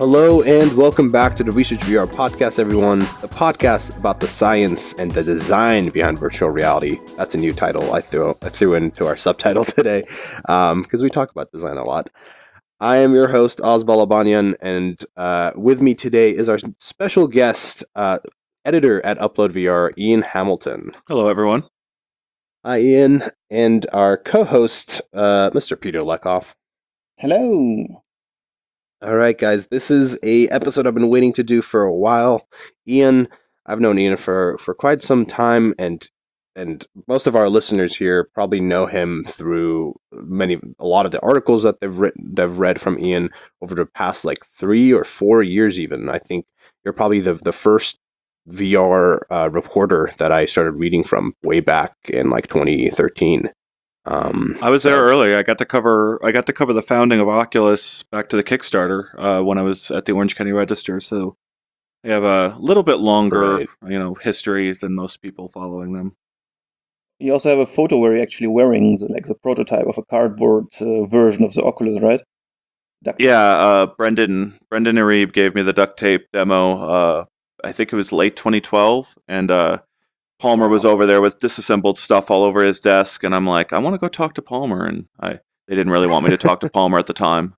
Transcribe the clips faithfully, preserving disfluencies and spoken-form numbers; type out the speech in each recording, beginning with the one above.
Hello and welcome back to the Research V R podcast, everyone. The podcast about the science and the design behind virtual reality. That's a new title I threw I threw into our subtitle today because um, we talk about design a lot. I am your host, Oz Balabanyan, and uh, with me today is our special guest, uh, editor at Upload V R, Ian Hamilton. Hello, everyone. Hi, Ian, and our co-host, uh, Mister Peter Lekoff. Hello. All right, guys, this is a episode I've been waiting to do for a while. Ian, I've known Ian for, for quite some time, and and most of our listeners here probably know him through many a lot of the articles that they've written, they've read from Ian over the past like three or four years. Even I think you're probably the the first V R uh, reporter that I started reading from way back in like twenty thirteen. Um, I was there so, early. I got to cover. I got to cover the founding of Oculus back to the Kickstarter uh, when I was at the Orange County Register. So they have a little bit longer, right. you know, history than most people following them. You also have a photo where you're actually wearing the, like the prototype of a cardboard uh, version of the Oculus, right? Duct yeah, uh, Brendan Brendan Arib gave me the duct tape demo. Uh, I think it was late twenty twelve, and. Uh, Palmer was over there with disassembled stuff all over his desk, and I'm like, I want to go talk to Palmer, and I they didn't really want me to talk to Palmer at the time.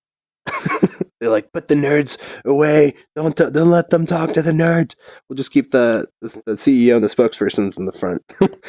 They're like, put the nerds away. Don't t- don't let them talk to the nerds. We'll just keep the the, the C E O and the spokespersons in the front.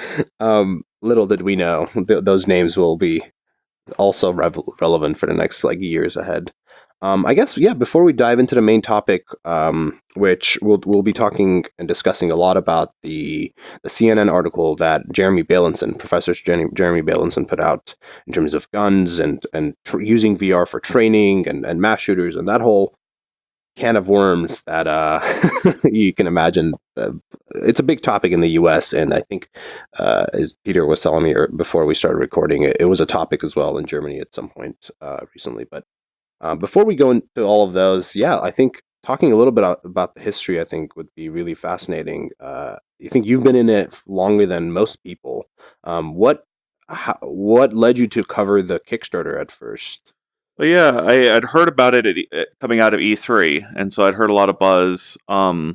um, little did we know th- those names will be also rev- relevant for the next like years ahead. Um, I guess, yeah, before we dive into the main topic, um, which we'll, we'll be talking and discussing a lot about the the C N N article that Jeremy Bailenson, Professor Jeremy, Jeremy Bailenson put out in terms of guns and, and tr- using V R for training and, and mass shooters and that whole can of worms that uh, you can imagine. Uh, it's a big topic in the U S, and I think, uh, as Peter was telling me before we started recording, it, it was a topic as well in Germany at some point uh, recently, but Um, before we go into all of those, yeah, I think talking a little bit about the history, I think, would be really fascinating. Uh, I think you've been in it longer than most people. Um, what how, what led you to cover the Kickstarter at first? Well, yeah, I, I'd heard about it at, at, coming out of E three, and so I'd heard a lot of buzz. Um,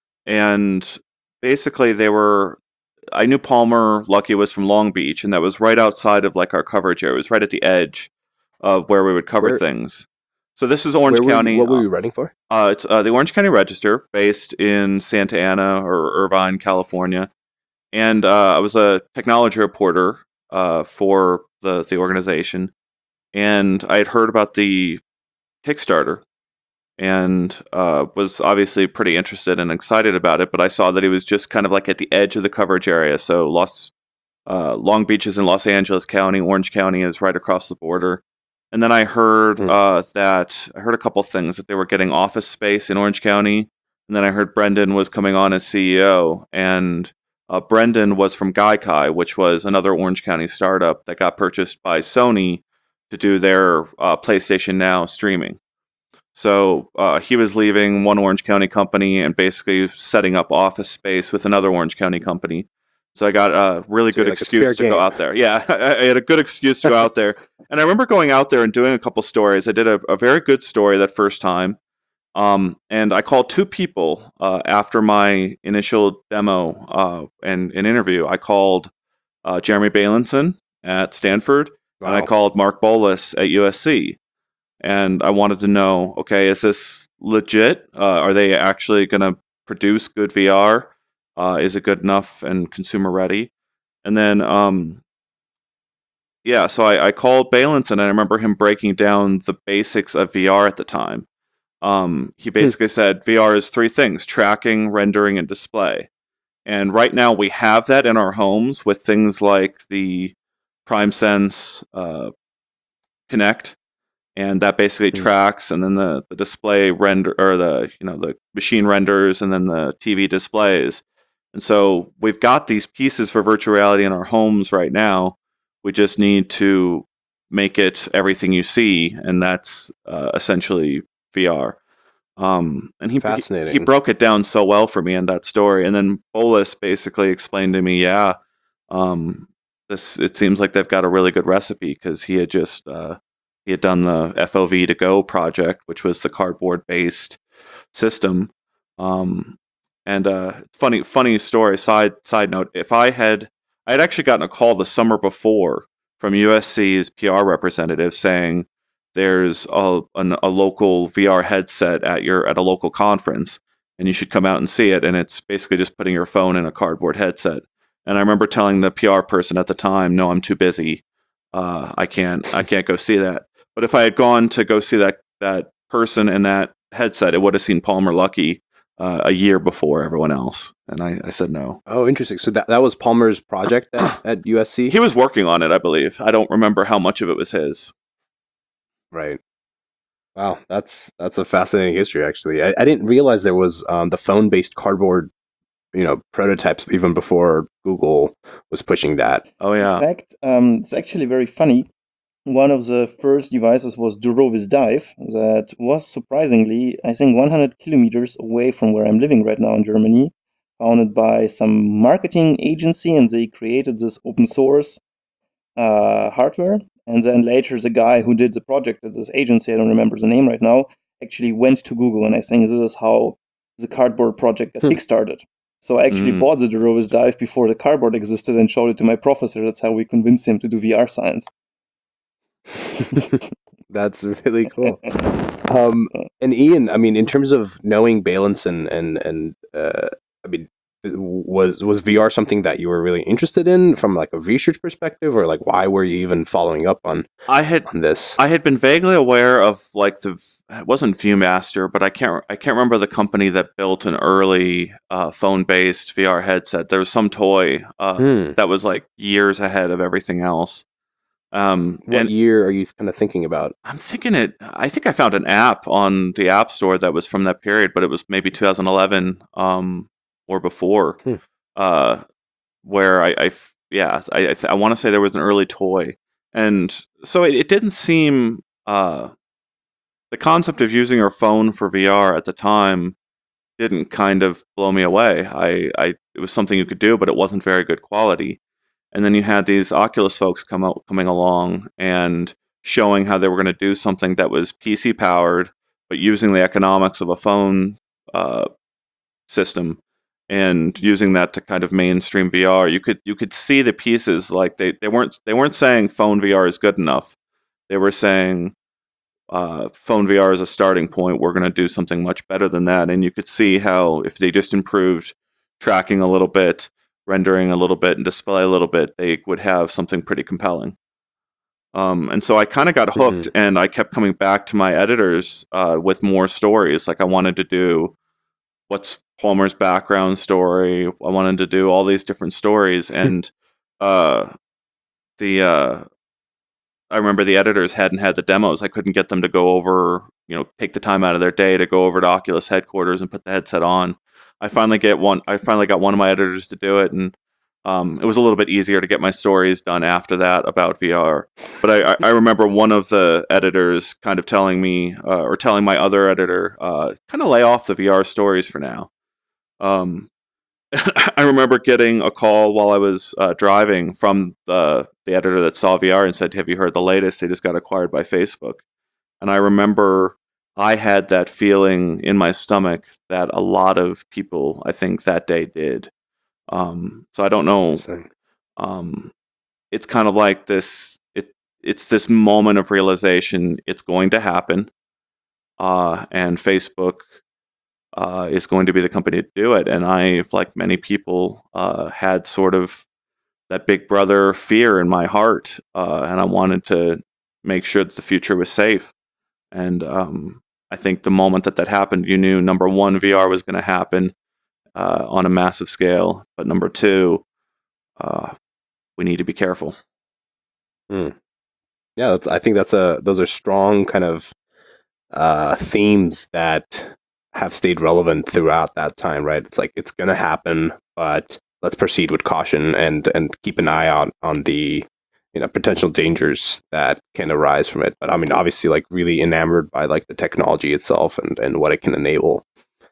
and basically, they were. I knew Palmer Luckey was from Long Beach, and that was right outside of like our coverage area. It was right at the edge of where we would cover Where, things. So this is Orange were County. You, what were you writing for? Uh, it's uh, the Orange County Register, based in Santa Ana or Irvine, California. And uh, I was a technology reporter uh, for the, the organization. And I had heard about the Kickstarter and uh, was obviously pretty interested and excited about it. But I saw that it was just kind of like at the edge of the coverage area. So Los, uh, Long Beach is in Los Angeles County. Orange County is right across the border. And then I heard mm. uh, that I heard a couple things that they were getting office space in Orange County, and then I heard Brendan was coming on as C E O, and uh, Brendan was from Gaikai, which was another Orange County startup that got purchased by Sony to do their uh, PlayStation Now streaming. So uh, he was leaving one Orange County company and basically setting up office space with another Orange County company. So I got a really so good like excuse to game. go out there. Yeah, I had a good excuse to go out there. And I remember going out there and doing a couple stories. I did a, a very good story that first time. Um, and I called two people uh, after my initial demo uh, and an interview. I called uh, Jeremy Bailenson at Stanford, wow. and I called Mark Bolus at U S C. And I wanted to know, okay, is this legit? Uh, are they actually going to produce good V R? Uh, is it good enough and consumer ready? And then, um, yeah, so I, I called Bailenson, and I remember him breaking down the basics of V R at the time. Um, he basically hmm. said V R is three things: tracking, rendering, and display. And right now we have that in our homes with things like the PrimeSense uh, Connect, and that basically hmm. tracks, and then the, the display render, or the you know the machine renders, and then the T V displays. And so we've got these pieces for virtual reality in our homes right now. We just need to make it everything you see, and that's uh, essentially V R. Um, and he, Fascinating. he he broke it down so well for me in that story. And then Bolus basically explained to me, yeah, um, this it seems like they've got a really good recipe, because he had just uh, he had done the F O V to Go project, which was the cardboard based system. Um, and uh, funny funny story. Side side note: if I had I had actually gotten a call the summer before from U S C's P R representative saying there's a an, a local V R headset at your at a local conference, and you should come out and see it. And it's basically just putting your phone in a cardboard headset. And I remember telling the P R person at the time, "No, I'm too busy. Uh, I can't. I can't go see that." But if I had gone to go see that that person and that headset, it would have seen Palmer Luckey uh, a year before everyone else. And I, I said no. Oh, interesting. So that, that was Palmer's project at, at U S C? He was working on it, I believe. I don't remember how much of it was his. Right. Wow, that's that's a fascinating history, actually. I, I didn't realize there was um, the phone-based cardboard, you know, prototypes even before Google was pushing that. Oh, In yeah. fact, um, it's actually very funny. One of the first devices was Durovis Dive, that was surprisingly, I think, one hundred kilometers away from where I'm living right now in Germany, founded by some marketing agency, and they created this open source uh, hardware. And then later, the guy who did the project at this agency, I don't remember the name right now, actually went to Google, and I think this is how the cardboard project got Hmm. kickstarted. So I actually Mm. bought the Durovis Dive before the cardboard existed and showed it to my professor. That's how we convinced him to do V R science. That's really cool. Um, and Ian, I mean, in terms of knowing Bailenson and and uh, I mean, was was V R something that you were really interested in from like a research perspective, or like why were you even following up on I had on this? I had been vaguely aware of like the it wasn't ViewMaster, but I can't I can't remember the company that built an early uh, phone-based V R headset. There was some toy uh, Hmm. that was like years ahead of everything else. Um, What and year are you kind of thinking about? I'm thinking it. I think I found an app on the App Store that was from that period, but it was maybe two thousand eleven um, or before, Hmm. uh, where I, I f- yeah, I I, th- I want to say there was an early toy, and so it, it didn't seem uh, the concept of using your phone for V R at the time didn't kind of blow me away. I, I it was something you could do, but it wasn't very good quality. And then you had these Oculus folks come out coming along and showing how they were going to do something that was P C powered, but using the economics of a phone uh, system and using that to kind of mainstream V R. You could you could see the pieces like they, they weren't they weren't saying phone V R is good enough. They were saying uh, phone V R is a starting point. We're going to do something much better than that. And you could see how if they just improved tracking a little bit, rendering a little bit, and display a little bit, they would have something pretty compelling. Um, and so I kind of got hooked, Mhm. and I kept coming back to my editors uh, with more stories. Like I wanted to do what's Palmer's background story. I wanted to do all these different stories, and uh, the uh, I remember the editors hadn't had the demos. I couldn't get them to go over, you know, take the time out of their day to go over to Oculus headquarters and put the headset on. I finally get one. I finally got one of my editors to do it, and um, it was a little bit easier to get my stories done after that about V R. But I, I, I remember one of the editors kind of telling me, uh, or telling my other editor, uh, kind of lay off the V R stories for now. Um, I remember getting a call while I was uh, driving from the the editor that saw V R and said, "Have you heard the latest? They just got acquired by Facebook." And I remember I had that feeling in my stomach that a lot of people, I think, that day did. Um, so I don't know. Interesting. Um, it's kind of like this. It it's this moment of realization. It's going to happen, uh, and Facebook uh, is going to be the company to do it. And I, like many people, uh, had sort of that big brother fear in my heart, uh, and I wanted to make sure that the future was safe. And um, I think the moment that that happened, you knew number one, V R was going to happen uh, on a massive scale, but number two, uh, we need to be careful. Hmm. Yeah, that's, I think that's a those are strong kind of uh, themes that have stayed relevant throughout that time, right? It's like it's gonna happen, but let's proceed with caution and and keep an eye out on the you know potential dangers that can arise from it. But I mean, obviously, like really enamored by like the technology itself and and what it can enable.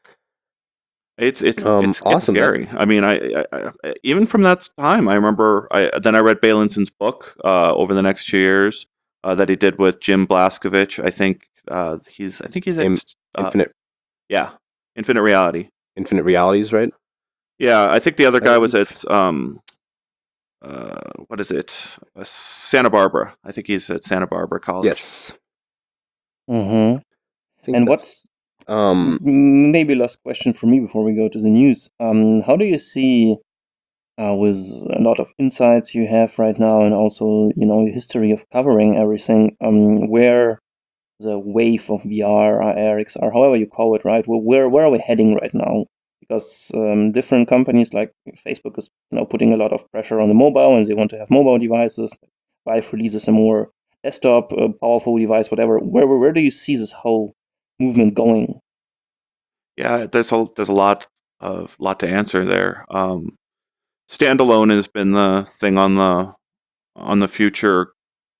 It's it's Um, it's it's awesome. That- scary. I mean, I, I, I even from that time, I remember. I then I read Bailenson's book uh, over the next two years. uh, that he did with Jim Blaskovich. I think uh, he's I think he's In- ex- uh, Infinite yeah, Infinite Reality. Infinite Realities, right? Yeah, I think the other guy was Um, at um, uh, what is it? Uh, Santa Barbara. I think he's at Santa Barbara College. Yes. Mm-hmm. I think And that's- what's um m- maybe last question for me before we go to the news? Um, how do you see, uh, with a lot of insights you have right now, and also you know your history of covering everything, um, where the wave of V R, or A R, X R, however you call it, right? Where where, where are we heading right now? Because um, different companies like Facebook is you know putting a lot of pressure on the mobile, and they want to have mobile devices. Vive releases a more desktop uh, powerful device, whatever. Where, where where do you see this whole movement going? Yeah, there's a there's a lot of lot to answer there. Um, standalone has been the thing on the on the future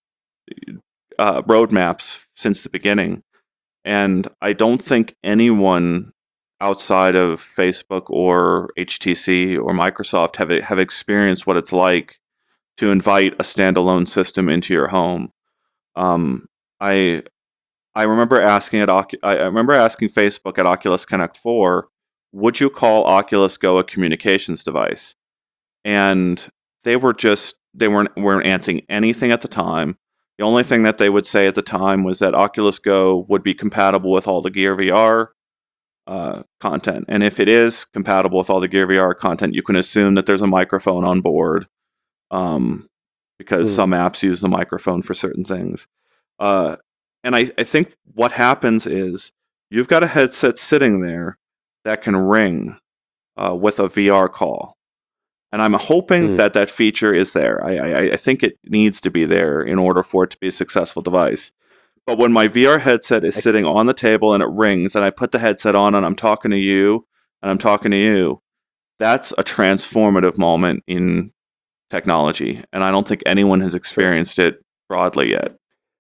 uh, roadmaps since the beginning, and I don't think anyone outside of Facebook or H T C or Microsoft have have experienced what it's like to invite a standalone system into your home. Um, I I remember asking at Ocu- I I remember asking Facebook at Oculus Connect four, would you call Oculus Go a communications device? And they were just they weren't weren't answering anything at the time. The only thing that they would say at the time was that Oculus Go would be compatible with all the Gear V R uh, content, and if it is compatible with all the Gear V R content, you can assume that there's a microphone on board, um, because Hmm. some apps use the microphone for certain things. Uh, and I, I think what happens is you've got a headset sitting there that can ring uh, with a V R call. And I'm hoping Hmm. that that feature is there. I, I, I think it needs to be there in order for it to be a successful device. But when my V R headset is I- sitting on the table and it rings, and I put the headset on and I'm talking to you, and I'm talking to you, that's a transformative moment in technology. And I don't think anyone has experienced it broadly yet.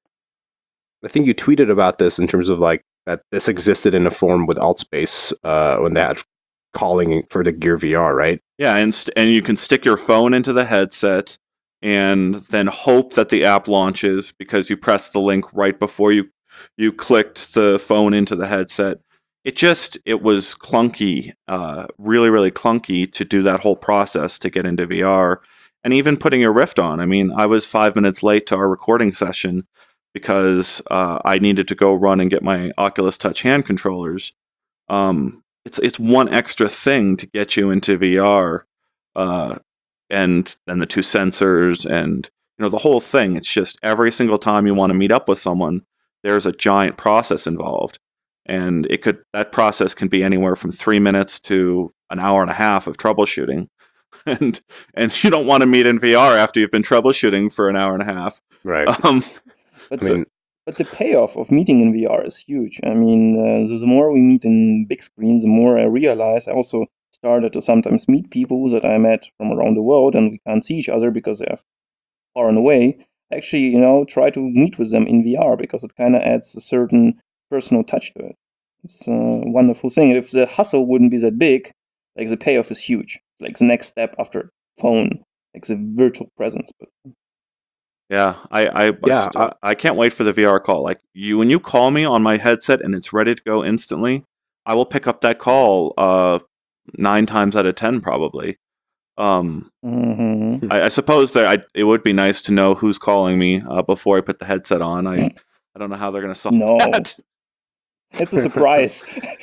I think you tweeted about this in terms of like that this existed in a form with Altspace uh, when they had calling for the Gear V R, right? Yeah, and st- and you can stick your phone into the headset and then hope that the app launches because you pressed the link right before you you clicked the phone into the headset. It just it was clunky, uh, really really clunky to do that whole process to get into V R, and even putting your Rift on. I mean, I was five minutes late to our recording session because uh, I needed to go run and get my Oculus Touch hand controllers. Um, it's it's one extra thing to get you into V R, uh, and then the two sensors and you know the whole thing. It's just every single time you want to meet up with someone, there's a giant process involved, and it could that process can be anywhere from three minutes to an hour and a half of troubleshooting, and and you don't want to meet in V R after you've been troubleshooting for an hour and a half. Right. Um, But I the, mean, but the payoff of meeting in V R is huge. I mean, uh, the, the more we meet in big screens, the more I realize I also started to sometimes meet people that I met from around the world, and we can't see each other because they are far and away. Actually, you know, try to meet with them in V R because it kind of adds a certain personal touch to it. It's a wonderful thing. If the hustle wouldn't be that big, like the payoff is huge. Like the next step after phone, like the virtual presence. But Yeah, I I Yeah, I, I can't wait for the V R call. Like you, when you call me on my headset and it's ready to go instantly, I will pick up that call. Uh, nine times out of ten, probably. Um, mhm. I, I suppose that I, it would be nice to know who's calling me uh, before I put the headset on. I I don't know how they're going to solve No. that. It's a surprise.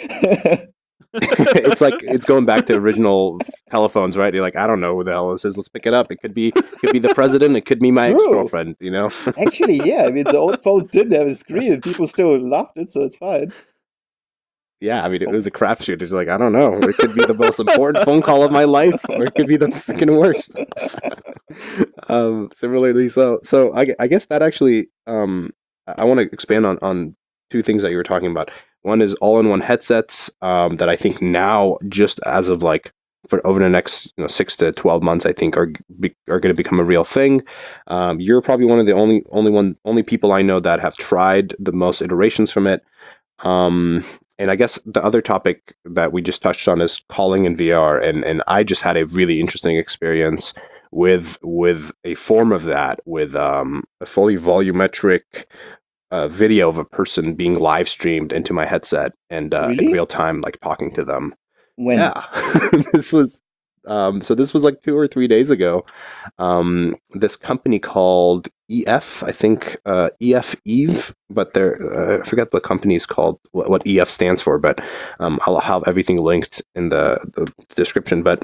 it's like it's going back to original telephones, right? You're like, I don't know who the hell this is. Let's pick it up. It could be could be the president. It could be my True. ex girlfriend. You know? Actually, yeah. I mean, the old phones didn't have a screen, and people still loved it, so it's fine. Yeah, I mean, it was a crapshoot. It's like I don't know. It could be the most important phone call of my life, or it could be the freaking worst. um, similarly, so so I, I guess that actually, um, I, I want to expand on on two things that you were talking about. One is all-in-one headsets um, that I think now, just as of like for over the next you know six to twelve months, I think are be, are going to become a real thing. Um, you're probably one of the only only one only people I know that have tried the most iterations from it. Um, and I guess the other topic that we just touched on is calling in V R, and and I just had a really interesting experience with with a form of that, with um, a fully volumetric uh, video of a person being live streamed into my headset and uh, in Really? real time, like talking to them. When? Yeah, this was um, so. This was like two or three days ago. Um, this company called E F, I think uh, E F Eve, but they're uh, I forget what the company is called, what, what E F stands for, but um, I'll have everything linked in the, the description. But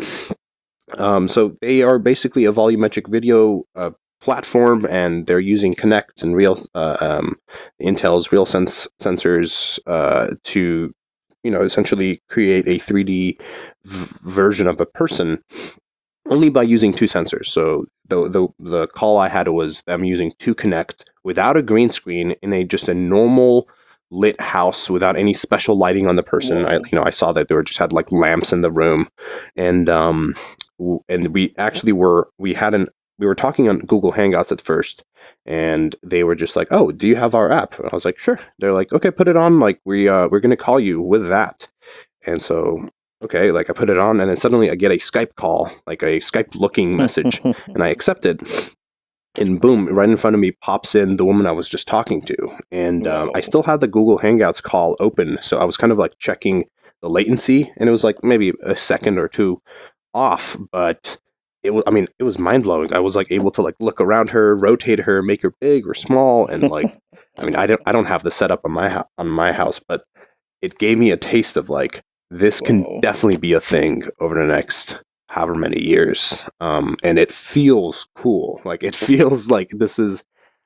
um, so they are basically a volumetric video uh, platform, and they're using Kinect and real uh, um, Intel's RealSense sensors uh, to, you know, essentially create a three D v- version of a person only by using two sensors. So the the the call I had was them using two Kinect without a green screen in a just a normal lit house without any special lighting on the person. I Wow. you know I saw that they were just had like lamps in the room, and um w- and we actually were we had an we were talking on Google Hangouts at first, and they were just like, "Oh, do you have our app?" And I was like, "Sure." They're like, "Okay, put it on. Like we uh we're gonna call you with that." And so okay, like I put it on, and then suddenly I get a Skype call, like a Skype looking message, and I accept it. And boom, right in front of me pops in the woman I was just talking to. And um, I Wow. still had the Google Hangouts call open. So I was kind of like checking the latency, and it was like maybe a second or two off, but it was, I mean, it was mind blowing. I was like able to like look around her, rotate her, make her big or small. And like, I mean, I don't, I don't have the setup on my, ho- on my house, but it gave me a taste of like, this can Wow. definitely be a thing over the next however many years. Um, and it feels cool. Like it feels like this is,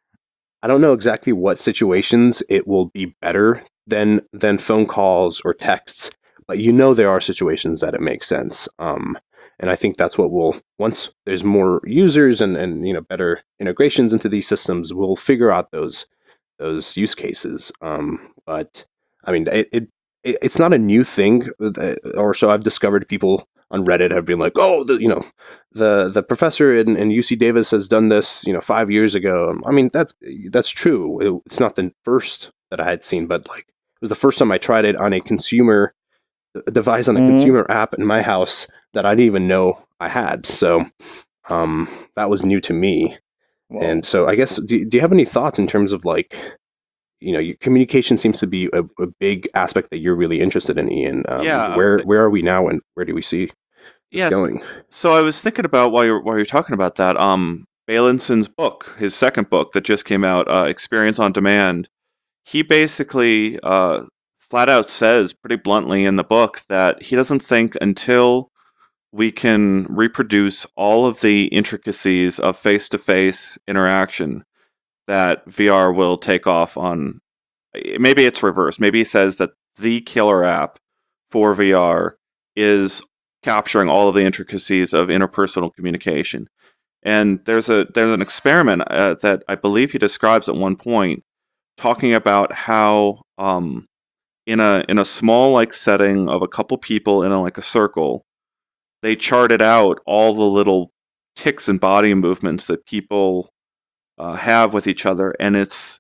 I don't know exactly what situations it will be better than than phone calls or texts, but you know there are situations that it makes sense. Um, and I think that's what we'll once there's more users and and you know better integrations into these systems, we'll figure out those those use cases. Um, but I mean, it, it it it's not a new thing, uh, or so I've discovered. People on Reddit have been like, "Oh, the you know, the the professor in, in U C Davis has done this, you know, five years ago." I mean, that's that's true. It, it's not the first that I had seen, but like it was the first time I tried it on a consumer a device on a Mhm. consumer app in my house that I didn't even know I had. So um, that was new to me. Wow. And so I guess, do, do you have any thoughts in terms of like, you know, your communication seems to be a, a big aspect that you're really interested in, Ian. Um, Yeah, I was where thi- where are we now, and where do we see this yes. going? So I was thinking about while you're while you're talking about that, um, Bailinson's book, his second book that just came out, uh, Experience on Demand. He basically uh, flat out says pretty bluntly in the book that he doesn't think until we can reproduce all of the intricacies of face-to-face interaction that V R will take off on. Maybe it's reversed. Maybe he says that the killer app for V R is capturing all of the intricacies of interpersonal communication. And there's a there's an experiment uh, that I believe he describes at one point, talking about how um, in a in a small like setting of a couple people in a, like a circle, they charted out all the little ticks and body movements that people uh, have with each other, and it's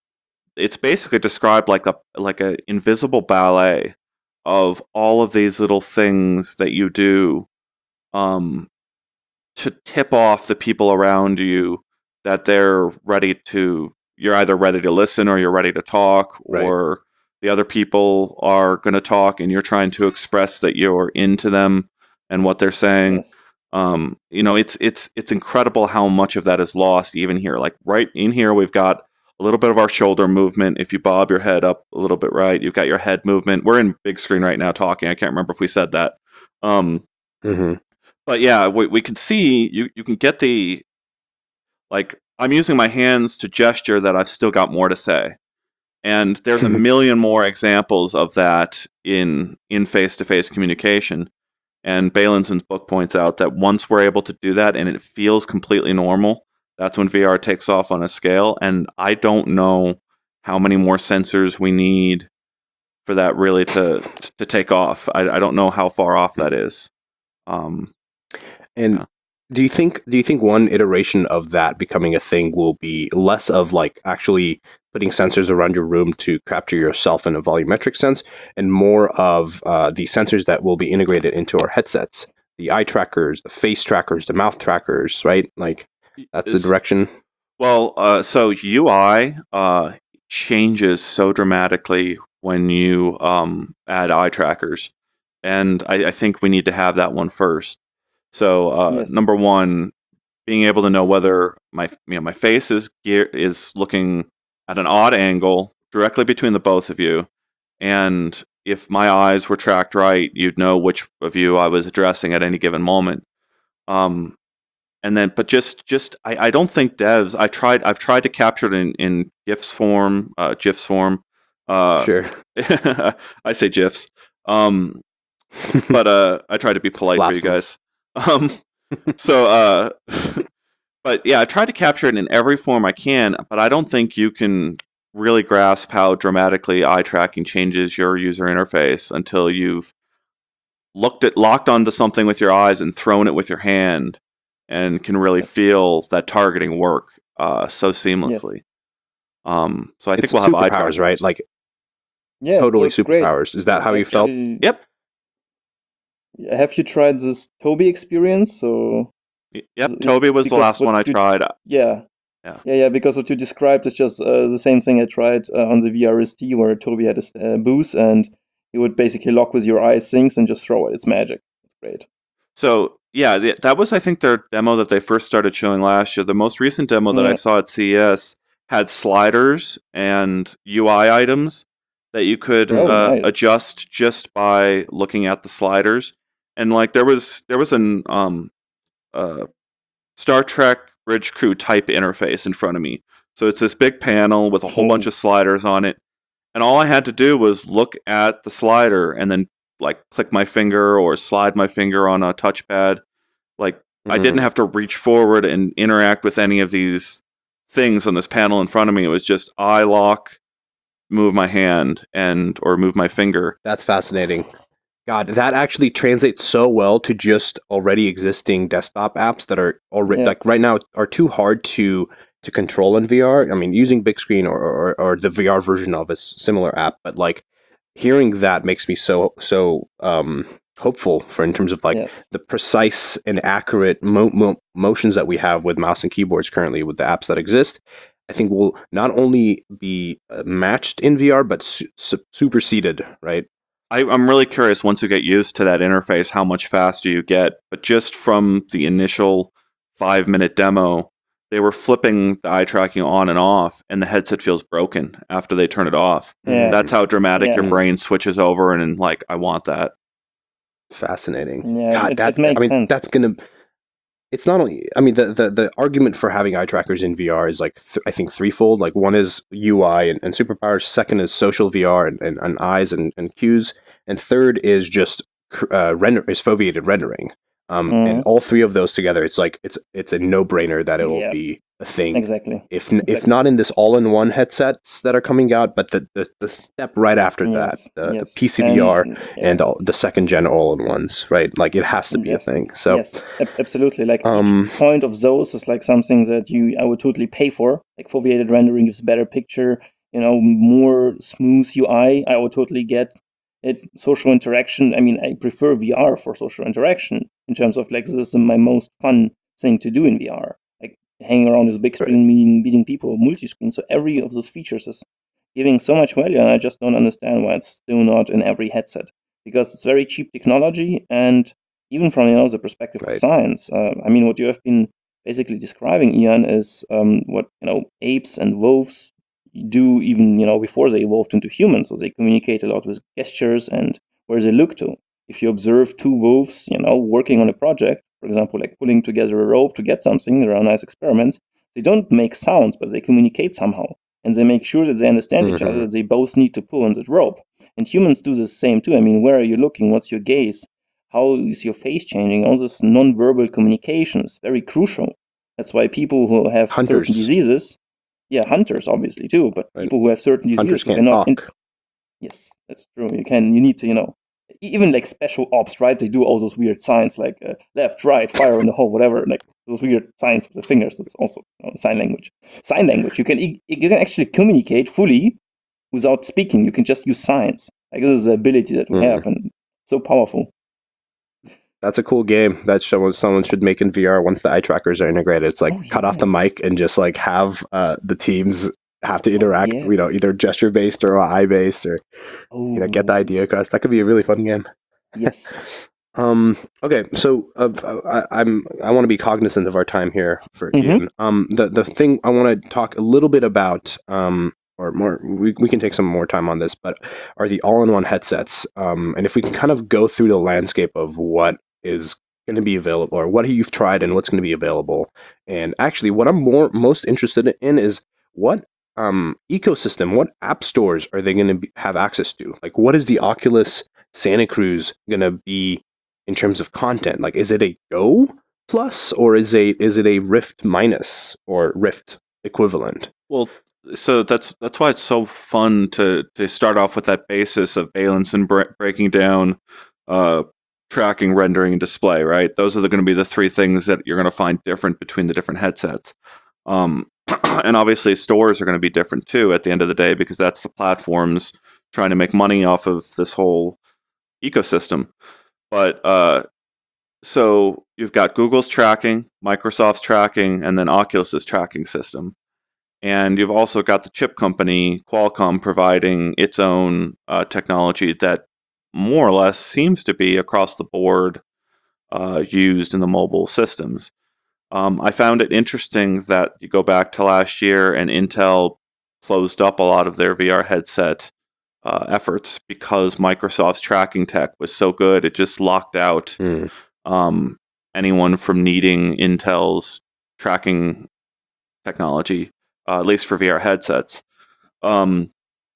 it's basically described like a like an invisible ballet of all of these little things that you do um, to tip off the people around you that they're ready to. You're either ready to listen or you're ready to talk, Right. or the other people are going to talk, and you're trying to express that you're into them and what they're saying. Yes. Um, you know, it's it's it's incredible how much of that is lost even here. Like right in here, we've got a little bit of our shoulder movement. If you bob your head up a little bit right, you've got your head movement. We're in big screen right now talking. I can't remember if we said that. Um, Mm-hmm. but yeah, we, we can see you. You can get the like. I'm using my hands to gesture that I've still got more to say. And there's a million more examples of that in in face-to-face communication. And Bailinson's book points out that once we're able to do that and it feels completely normal, that's when V R takes off on a scale. And I don't know how many more sensors we need for that really to to take off. I, I don't know how far off that is. Um, And Yeah. do you think do you think one iteration of that becoming a thing will be less of like actually putting sensors around your room to capture yourself in a volumetric sense, and more of uh, the sensors that will be integrated into our headsets, the eye trackers, the face trackers, the mouth trackers, right? Like that's the It's- direction. Well, uh, so U I uh, changes so dramatically when you um, add eye trackers, and I, I think we need to have that one first. So, uh, Yes. number one, being able to know whether my you know my face is gear is looking at an odd angle directly between the both of you, and if my eyes were tracked right, you'd know which of you I was addressing at any given moment. Um, and then, but just just I, I don't think devs. I tried. I've tried to capture it in in GIFs form, uh, GIFs form. Uh, Sure. I say GIFs. Um, but uh, I try to be polite for you guys. Um, so, uh, but yeah, I try to capture it in every form I can. But I don't think you can really grasp how dramatically eye tracking changes your user interface until you've looked at locked onto something with your eyes and thrown it with your hand, and can really feel that targeting work uh, so seamlessly. Um, so I It's think we'll have eye superpowers, trackers, right? Like Yeah, it totally works great. superpowers. Is that how you felt? Actually, Yep. Have you tried this Toby experience? So Y- Yep, It- Toby was the because last what one I you- tried. yeah. Yeah. yeah, yeah, because what you described is just uh, the same thing I tried uh, on the V R S T, where Toby had a uh, booth, and he would basically lock with your eyes things and just throw it. It's magic. It's great. So yeah, th- that was I think their demo that they first started showing last year. The most recent demo that I Yeah. saw at C E S had sliders and U I items that you could Oh, uh, nice. adjust just by looking at the sliders. And like there was there was an um uh Star Trek Bridge Crew type interface in front of me. So it's this big panel with a whole Oh. bunch of sliders on it. And all I had to do was look at the slider and then like click my finger or slide my finger on a touchpad. Like I Mhm. didn't have to reach forward and interact with any of these things on this panel in front of me. It was just eye lock, move my hand and or move my finger. That's fascinating. God, that actually translates so well to just already existing desktop apps that are already Yeah. like right now are too hard to to control in V R. I mean, using Big Screen or, or or the V R version of a similar app, but like hearing that makes me so so um hopeful for in terms of like Yes. the precise and accurate mo- mo- motions that we have with mouse and keyboards currently with the apps that exist. I think will not only be uh, matched in V R but su- su- superseded, right? I, I'm really curious once you get used to that interface, how much faster you get. But just from the initial five minute demo, they were flipping the eye tracking on and off, and the headset feels broken after they turn it off. Yeah. That's how dramatic Yeah. your brain switches over, and, and like, I want that. Fascinating. Yeah, God, it- that, it makes I mean, sense. that's gonna. It's not only. I mean, the, the, the argument for having eye trackers in V R is like th- I think threefold. Like one is U I and, and superpowers. Second is social V R and, and, and eyes and, and cues. And third is just cr- uh, render is foveated rendering. Um, Mhm. and all three of those together, it's like it's it's a no brainer that it will Yeah. be a thing. Exactly. If n- if Exactly. not in this all-in-one headsets that are coming out, but the, the, the step right after that, Yes. the, yes. the P C V R And, and all, the second gen all-in-ones, right? Like it has to be Yes. a thing. So yes, ab- absolutely. Like Um, each point of those is like something that you I would totally pay for. Like foveated rendering gives a better picture, you know, more smooth U I. I would totally get it. Social interaction. I mean, I prefer V R for social interaction in terms of like this is my most fun thing to do in V R. Like hanging around with a big screen, meeting meeting people, multi-screen. So every of those features is giving so much value, and I just don't understand why it's still not in every headset because it's very cheap technology and even from you know the perspective Right. of science, uh, I mean, what you have been basically describing, Ian, is um, what you know apes and wolves do even you know before they evolved into humans. So they communicate a lot with gestures and where they look to. If you observe two wolves, you know, working on a project, for example, like pulling together a rope to get something, there are nice experiments. They don't make sounds, but they communicate somehow, and they make sure that they understand each Mhm. other. That they both need to pull on that rope. And humans do the same too. I mean, where are you looking? What's your gaze? How is your face changing? All this non-verbal communication is very crucial. That's why people who have Hunters. certain diseases, yeah, hunters obviously too, but Right. people who have certain diseases hunters who can't cannot. talk. Yes, that's true. You can. You need to. You know, e- even like special ops, right? They do all those weird signs like uh, left, right, fire in the hole, whatever. Like those weird signs with the fingers. That's also you know, sign language. Sign language. You can e- you can actually communicate fully without speaking. You can just use signs. Like this is the ability that we Mhm. have, and so powerful. That's a cool game that someone someone should make in V R once the eye trackers are integrated. It's like Oh, cut off yeah. the mic and just like have uh, the teams have to interact. You know, yes. either gesture based or eye based, or you know, get the Oh, idea across. That could be a really fun game. yes. Um. Okay. So uh, I, I'm. I want to be cognizant of our time here for Mhm. Ian. Um. The the thing I want to talk a little bit about. Um. Or more. We we can take some more time on this, but are the all-in-one headsets. Um. And if we can kind of go through the landscape of what is going to be available, or what you've tried and what's going to be available, and actually, what I'm more most interested in is what um ecosystem, what app stores are they going to have access to? Like, what is the Oculus Santa Cruz going to be in terms of content? Like, is it a Go plus, or is a is it a Rift minus or Rift equivalent? Well, so that's that's why it's so fun to to start off with that basis of Baylinson bre- breaking down uh, tracking, rendering, and display. Right, those are going to be the three things that you're going to find different between the different headsets. Um, and obviously, stores are going to be different too at the end of the day, because that's the platforms trying to make money off of this whole ecosystem. But uh, so you've got Google's tracking, Microsoft's tracking, and then Oculus's tracking system. And you've also got the chip company, Qualcomm, providing its own uh, technology that more or less seems to be across the board uh, used in the mobile systems. Um, I found it interesting that you go back to last year and Intel closed up a lot of their V R headset uh, efforts because Microsoft's tracking tech was so good. It just locked out Hmm. um, anyone from needing Intel's tracking technology, uh, at least for V R headsets. Um,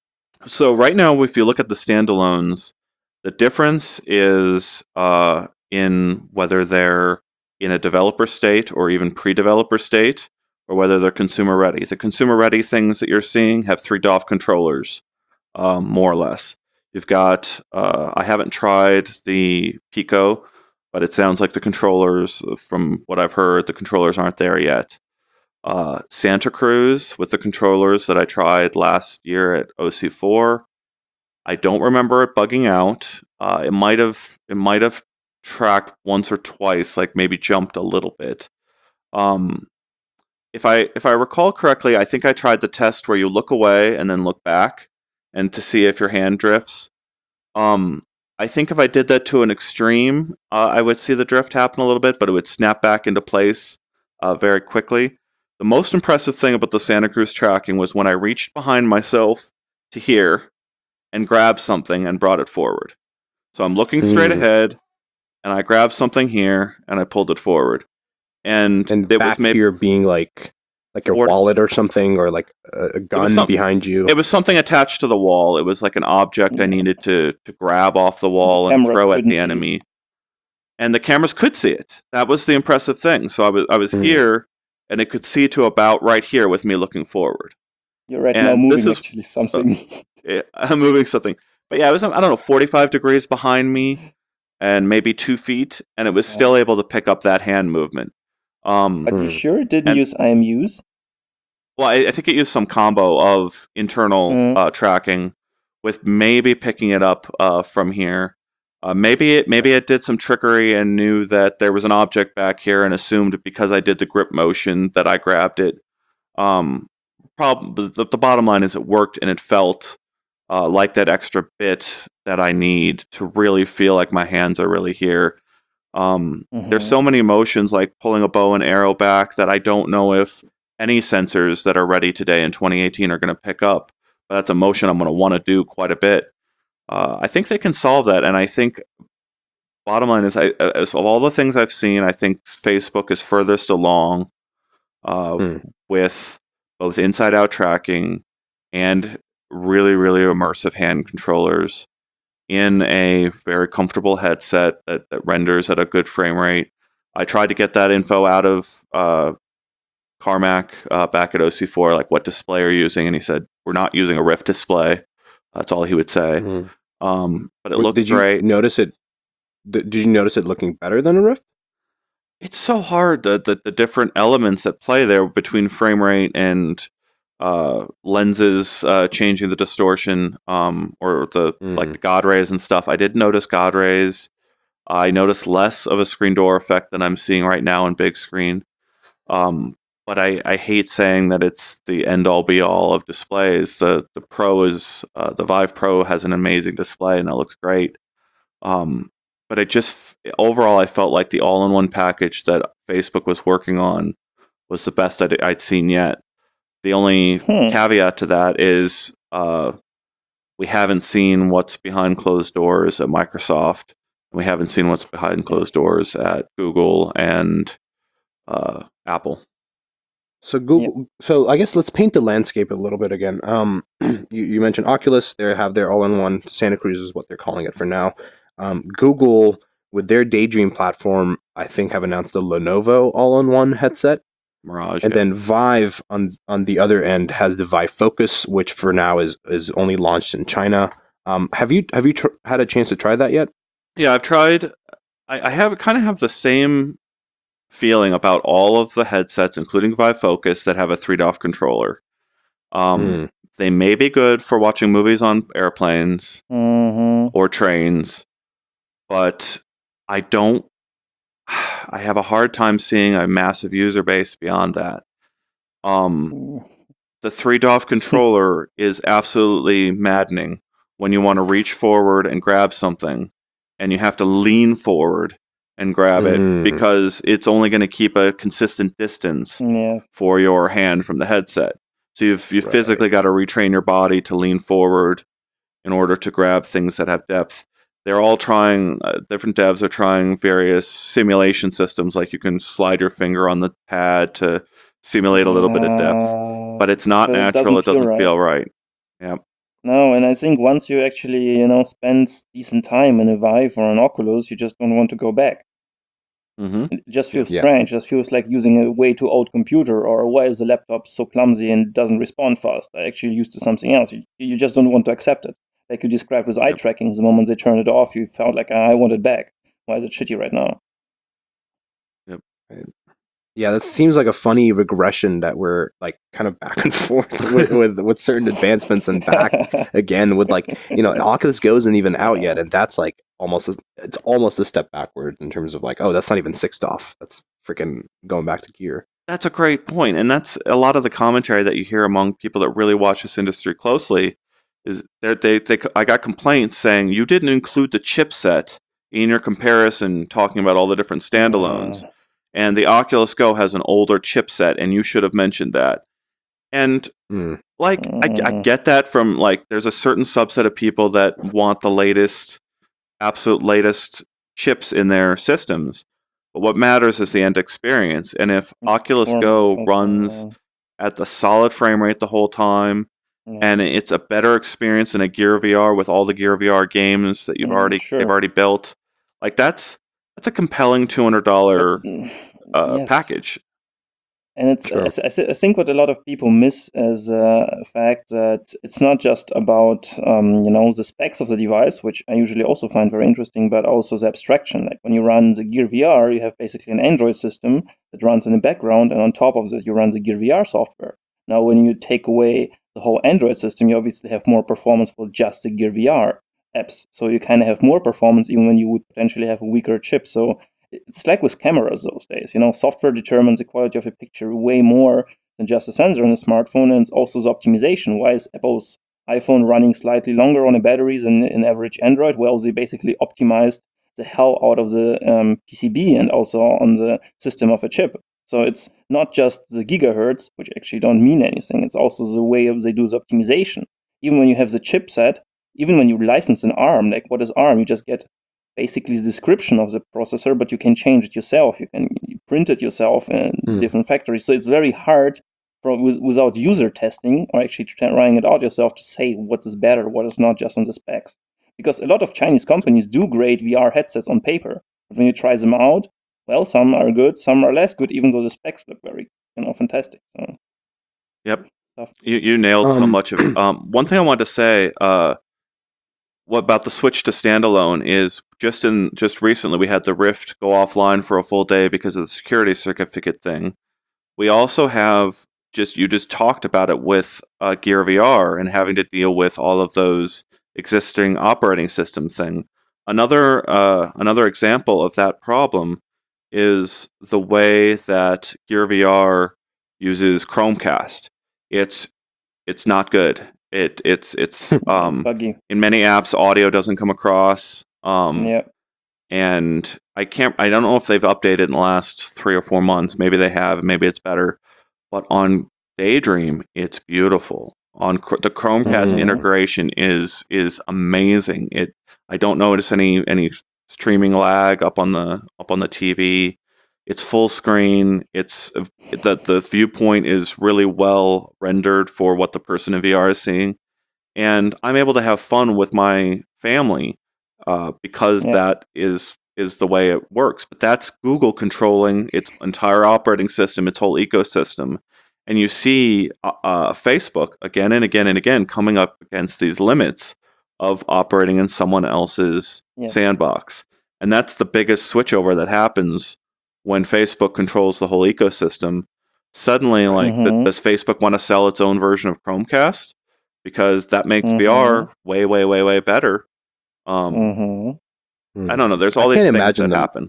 so right now, if you look at the standalones, the difference is uh, in whether they're in a developer state or even pre-developer state, or whether they're consumer ready. The consumer ready things that you're seeing have three D O F controllers, um, more or less. You've got, uh, I haven't tried the Pico, but it sounds like the controllers, from what I've heard, the controllers aren't there yet. Uh, Santa Cruz with the controllers that I tried last year at O C four. I don't remember it bugging out. Uh, it might have it might have tracked once or twice, like maybe jumped a little bit. Um, if I if I recall correctly, I think I tried the test where you look away and then look back, and to see if your hand drifts. Um, I think if I did that to an extreme, uh, I would see the drift happen a little bit, but it would snap back into place uh, very quickly. The most impressive thing about the Santa Cruz tracking was when I reached behind myself to here and grabbed something and brought it forward. So I'm looking straight Hmm. ahead, and I grabbed something here and I pulled it forward. And, And it back was maybe here being like like your Forward- wallet or something, or like a, a gun some- behind you. it was something attached to the wall. It was like an object I Yeah. needed to to grab off the wall and camera throw at couldn't the see it. enemy. And the cameras could see it. That was the impressive thing. So I was I was Hmm. here, and it could see to about right here with me looking forward. You're right now And moving this is- actually something. Yeah, I'm moving something, but yeah, it was I don't know forty-five degrees behind me, and maybe two feet, and it was Yeah. still able to pick up that hand movement. Um, Are you Hmm. sure it didn't And- use I M Us? well, I, I think it used some combo of internal Mhm. uh, tracking with maybe picking it up uh, from here. Uh, maybe it maybe it did some trickery and knew that there was an object back here and assumed because I did the grip motion that I grabbed it. Um, prob- the, the bottom line is it worked and it felt uh, like that extra bit that I need to really feel like my hands are really here. Um, There's Mhm. so many motions like pulling a bow and arrow back that I don't know if any sensors that are ready today in twenty eighteen are going to pick up. But that's a motion I'm going to want to do quite a bit. Uh, I think they can solve that, and I think bottom line is, I, as of all the things I've seen, I think Facebook is furthest along uh, Hmm. with both inside-out tracking and really, really immersive hand controllers in a very comfortable headset that, that renders at a good frame rate. I tried to get that info out of uh, Carmack uh, back at O C four, like what display are you using, and he said we're not using a Rift display. That's all he would say. Hmm. Um, but it Wait, looked did you great. notice it? Did you notice it looking better than a Rift? It's so hard, the, the the different elements that play there between frame rate and uh, lenses uh, changing the distortion, um, or the like Mhm. the God rays and stuff. I did notice God rays. I noticed less of a screen door effect than I'm seeing right now in big screen. Um, but I, I hate saying that it's the end all be all of displays. The the Pro is uh, the Vive Pro has an amazing display and that looks great. Um, but it just overall, I felt like the all-in-one package that Facebook was working on was the best I'd, I'd seen yet. The only Hmm. caveat to that is uh, we haven't seen what's behind closed doors at Microsoft. We haven't seen what's behind closed doors at Google and uh, Apple. So Google. So I guess let's paint the landscape a little bit again. Um, you, you mentioned Oculus. They have their all-in-one. Santa Cruz is what they're calling it for now. Um, Google, with their Daydream platform, I think have announced the Lenovo all-in-one headset, Mirage. and yeah. then Vive on on the other end has the Vive Focus, which for now is is only launched in China. Um, have you have you tr- had a chance to try that yet? Yeah, I've tried. I, I have kind of have the same feeling about all of the headsets, including Vive Focus, that have a three D O F controller. Um, Mm. They may be good for watching movies on airplanes Mhm. or trains, but I don't. I have a hard time seeing a massive user base beyond that. Um, the three D O F controller is absolutely maddening when you want to reach forward and grab something, and you have to lean forward and grab Mm. it because it's only going to keep a consistent distance Yeah. for your hand from the headset. So you've you've Right. physically got to retrain your body to lean forward in order to grab things that have depth. They're all trying, uh, different devs are trying various simulation systems, like you can slide your finger on the pad to simulate a little bit of depth, Uh, but it's not but it natural. It doesn't feel doesn't right. feel right. Yeah. No, and I think once you actually, you know, spend decent time in a Vive or an Oculus, you just don't want to go back. Mm-hmm. It just feels Yeah. strange. It just feels like using a way too old computer, or why is the laptop so clumsy and doesn't respond fast? I actually used to something else. You, you just don't want to accept it. Like you described with eye Yep. tracking, the moment they turned it off, you felt like, I want it back. Why is it shitty right now? Yeah, that seems like a funny regression that we're like kind of back and forth with, with with certain advancements and back again with like, you know, Oculus Go isn't even out yet, and that's like almost a, it's almost a step backward in terms of like, oh, that's not even sixed off. That's freaking going back to Gear. That's a great point, and that's a lot of the commentary that you hear among people that really watch this industry closely. Is they they they I got complaints saying you didn't include the chipset in your comparison, talking about all the different standalones. Uh, And the Oculus Go has an older chipset, and you should have mentioned that. And Mm. like, I, I Mm. get that from like, there's a certain subset of people that want the latest, absolute latest chips in their systems. But what matters is the end experience. And if Oculus Or- Go also, runs at the solid frame rate the whole time, yeah. and it's a better experience than a Gear V R with all the Gear V R games that you've Mm, already sure. they've already built, like that's that's a compelling two hundred dollar But, uh, yes. package. And it's, Sure. I, I thi- I think what a lot of people miss is uh, a fact that it's not just about, um, you know, the specs of the device, which I usually also find very interesting, but also the abstraction. Like when you run the Gear V R, you have basically an Android system that runs in the background, and on top of that, you run the Gear V R software. Now, when you take away the whole Android system, you obviously have more performance for just the Gear V R apps. So you kind of have more performance even when you would potentially have a weaker chip. So it's like with cameras those days. You know, software determines the quality of a picture way more than just a sensor in a smartphone, and it's also the optimization. Why is Apple's iPhone running slightly longer on a battery than an average Android? Well, they basically optimized the hell out of the um, P C B and also on the system of a chip. So it's not just the gigahertz, which actually don't mean anything. It's also the way they do the optimization. Even when you have the chipset, even when you license an ARM, like what is ARM? You just get basically the description of the processor, but you can change it yourself. You can print it yourself in Mm. different factories. So it's very hard for, with, without user testing or actually trying it out yourself to say what is better, what is not, just on the specs. Because a lot of Chinese companies do great V R headsets on paper, but when you try them out, well, some are good, some are less good, even though the specs look very, you know, fantastic. So, Yep. tough. You you nailed so Um, much of it. Um, one thing I wanted to say, uh, what about the switch to standalone is just in just recently we had the Rift go offline for a full day because of the security certificate thing. We also have just you just talked about it with uh, Gear V R and having to deal with all of those existing operating system thing. another uh, another example of that problem is the way that Gear V R uses Chromecast. It's it's not good. It it's it's um, Buggy. in many apps audio doesn't come across. Um, Yeah. and I can't. I don't know if they've updated in the last three or four months. Maybe they have. Maybe it's better. But on Daydream, it's beautiful. On Chr- the Chromecast Mhm. integration is is amazing. It I don't notice any any streaming lag up on the up on the T V. It's full screen. It's that the viewpoint is really well rendered for what the person in V R is seeing, and I'm able to have fun with my family uh, because Yeah. that is is the way it works. But that's Google controlling its entire operating system, its whole ecosystem, and you see uh, uh, Facebook again and again and again coming up against these limits of operating in someone else's Yeah. sandbox, and that's the biggest switchover that happens when Facebook controls the whole ecosystem. Suddenly, like, th- Mhm. does Facebook want to sell its own version of Chromecast? Because that makes Mhm. V R way, way, way, way better. Um, Mhm. Hmm. I don't know. There's I all these can't things imagine that them. happen.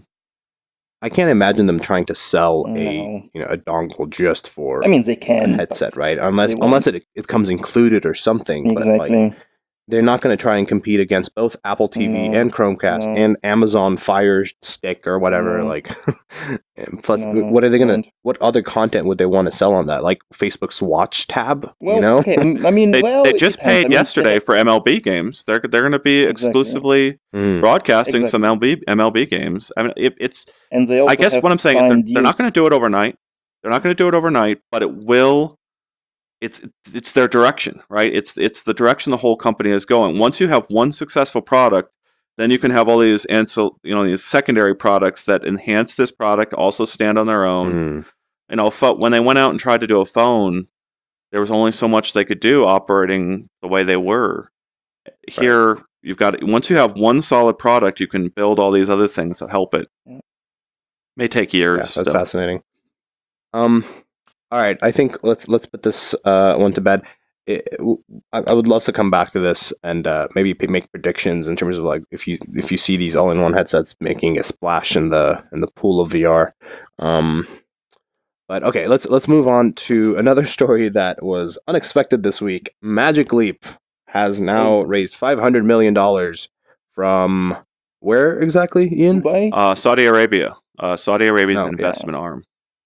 I can't imagine them trying to sell a No. you know a dongle just for I mean, they a can, headset, but right? Unless they unless won't. it it comes included or something. But like Exactly. they're not going to try and compete against both Apple T V No. and Chromecast No. and Amazon Fire Stick or whatever. No. Like, and plus, No. No. what are they They gonna? won't. What other content would they want to sell on that? Like Facebook's Watch tab, you Well, know? okay. m- I mean, They well, they it just depends. I paid mean, they yesterday have, for M L B games. They're they're going to be exactly. exclusively Mm. broadcasting some Exactly. M L B M L B games. I mean, it, it's. And they I also guess have what I'm saying is they're, signed they're not deals. going to do it overnight. They're not going to do it overnight, but it will. It's it's their direction, right? It's it's the direction the whole company is going. Once you have one successful product, then you can have all these ansel, you know, these secondary products that enhance this product, also stand on their own. Mm. You know, pho- when they went out and tried to do a phone, there was only so much they could do operating the way they were. Here, you've got once you have one solid product, you can build all these other things that help it. Yeah. May take Yeah, years. that's still. fascinating. Um, all right, I think let's let's put this uh, one to bed. It, w- I, I would love to come back to this and uh, maybe p- make predictions in terms of like if you if you see these all-in-one headsets making a splash in the in the pool of V R. Um, but okay, let's let's move on to another story that was unexpected this week. Magic Leap has now Oh. raised five hundred million dollars from where exactly, Ian? Dubai? Uh, Saudi Arabia. Uh, Saudi Arabia's No, yeah. investment arm.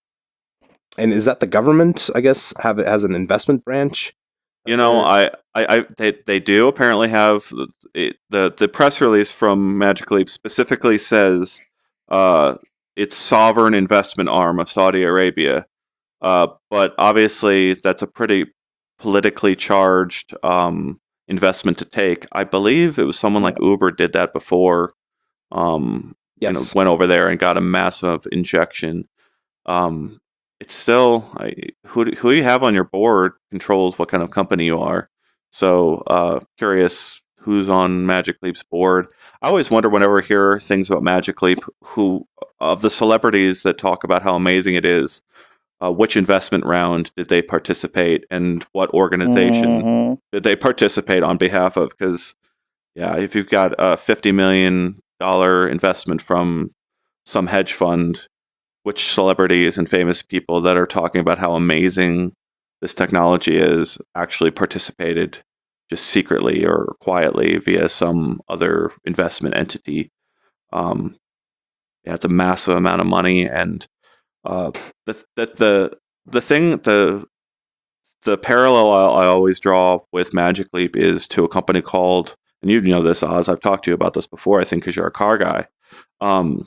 And is that the government? I guess have it has an investment branch. You know, Or- I, I, I they, they do apparently have it, the the press release from Magic Leap specifically says uh, it's sovereign investment arm of Saudi Arabia, uh, but obviously that's a pretty politically charged um, investment to take. I believe it was someone like Uber did that before. Um, You know, yes. went over there and got a massive injection. Um, it's still I, who do- who you have on your board controls what kind of company you are. So uh, curious who's on Magic Leap's board. I always wonder whenever I hear things about Magic Leap, who of the celebrities that talk about how amazing it is, uh, which investment round did they participate, and what organization Mhm. did they participate on behalf of? Because yeah, if you've got a fifty million dollar investment from some hedge fund, which celebrities and famous people that are talking about how amazing this technology is actually participated just secretly or quietly via some other investment entity. Um, yeah, it's a massive amount of money, and uh, the the the the thing the the parallel I, I always draw with Magic Leap is to a company called, and you know this, Oz. I've talked to you about this before. I think because you're a car guy. Um,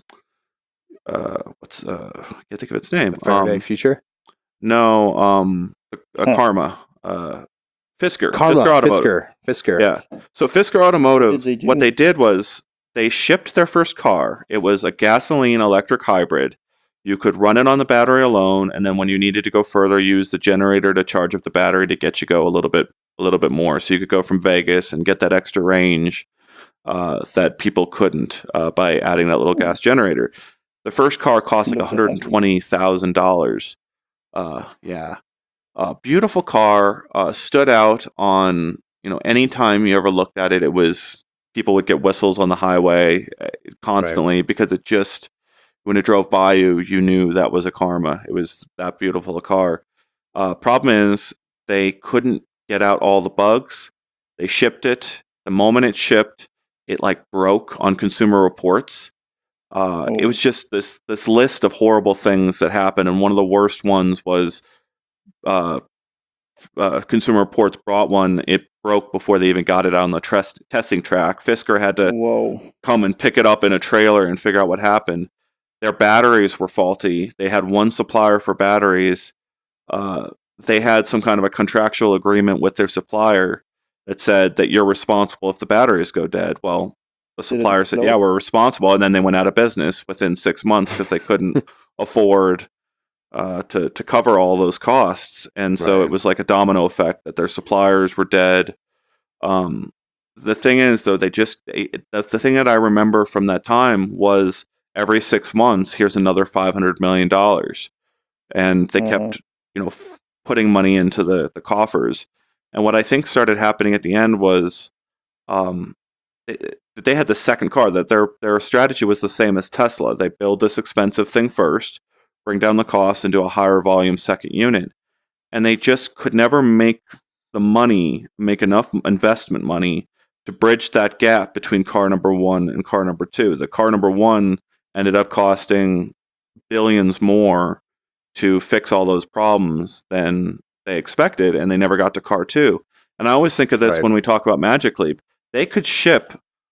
uh, what's uh, I can't think of its name. Faraday Um, Future. no, um, uh, Huh. Karma, uh, Fisker, Karma. Fisker Automotive. Fisker. Fisker. Yeah. So Fisker Automotive, What did they do? what they did was they shipped their first car. It was a gasoline electric hybrid. You could run it on the battery alone, and then when you needed to go further, use the generator to charge up the battery to get you go a little bit, a little bit more. So you could go from Vegas and get that extra range uh, that people couldn't uh, by adding that little gas generator. The first car cost like Looks one hundred and twenty thousand dollars. Uh, yeah, uh, beautiful car. Uh, stood out on you know any time you ever looked at it. It was people would get whistles on the highway uh, constantly right. because it just, when it drove by you, you knew that was a Karma. It was that beautiful a car. Uh, problem is they couldn't get out all the bugs. They shipped it. The moment it shipped, it like broke on Consumer Reports. Uh, oh. It was just this this list of horrible things that happened, and one of the worst ones was uh, uh, Consumer Reports brought one. It broke before they even got it out on the trest- testing track. Fisker had to Whoa. come and pick it up in a trailer and figure out what happened. Their batteries were faulty. They had one supplier for batteries. Uh, they had some kind of a contractual agreement with their supplier that said that you're responsible if the batteries go dead. Well, the supplier said, yeah, we're responsible. And then they went out of business within six months because they couldn't afford uh, to, to cover all those costs. And so right. it was like a domino effect that their suppliers were dead. Um, the thing is, though, they just, they, that's the thing that I remember from that time was every six months, here's another five hundred million dollars. And they mm. kept, you know, f- putting money into the, the coffers. And what I think started happening at the end was, um, they, they had the second car, that their their strategy was the same as Tesla. They build this expensive thing first, bring down the cost, and do a higher volume second unit. And they just could never make the money, make enough investment money to bridge that gap between car number one and car number two. The car number one ended up costing billions more to fix all those problems than they expected, and they never got to car two. And I always think of this right. when we talk about Magic Leap. They could ship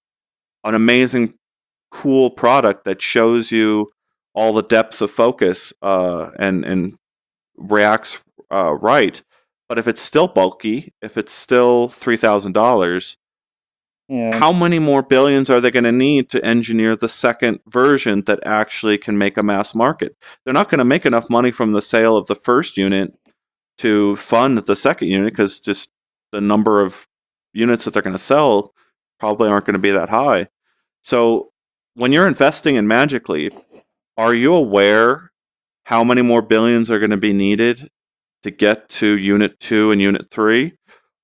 an amazing, cool product that shows you all the depth of focus uh, and and reacts uh, right. But if it's still bulky, if it's still three thousand dollars, yeah. how many more billions are they going to need to engineer the second version that actually can make a mass market? They're not going to make enough money from the sale of the first unit to fund the second unit because just the number of units that they're going to sell probably aren't going to be that high. So when you're investing in Magic Leap, are you aware how many more billions are going to be needed to get to Unit two and Unit three?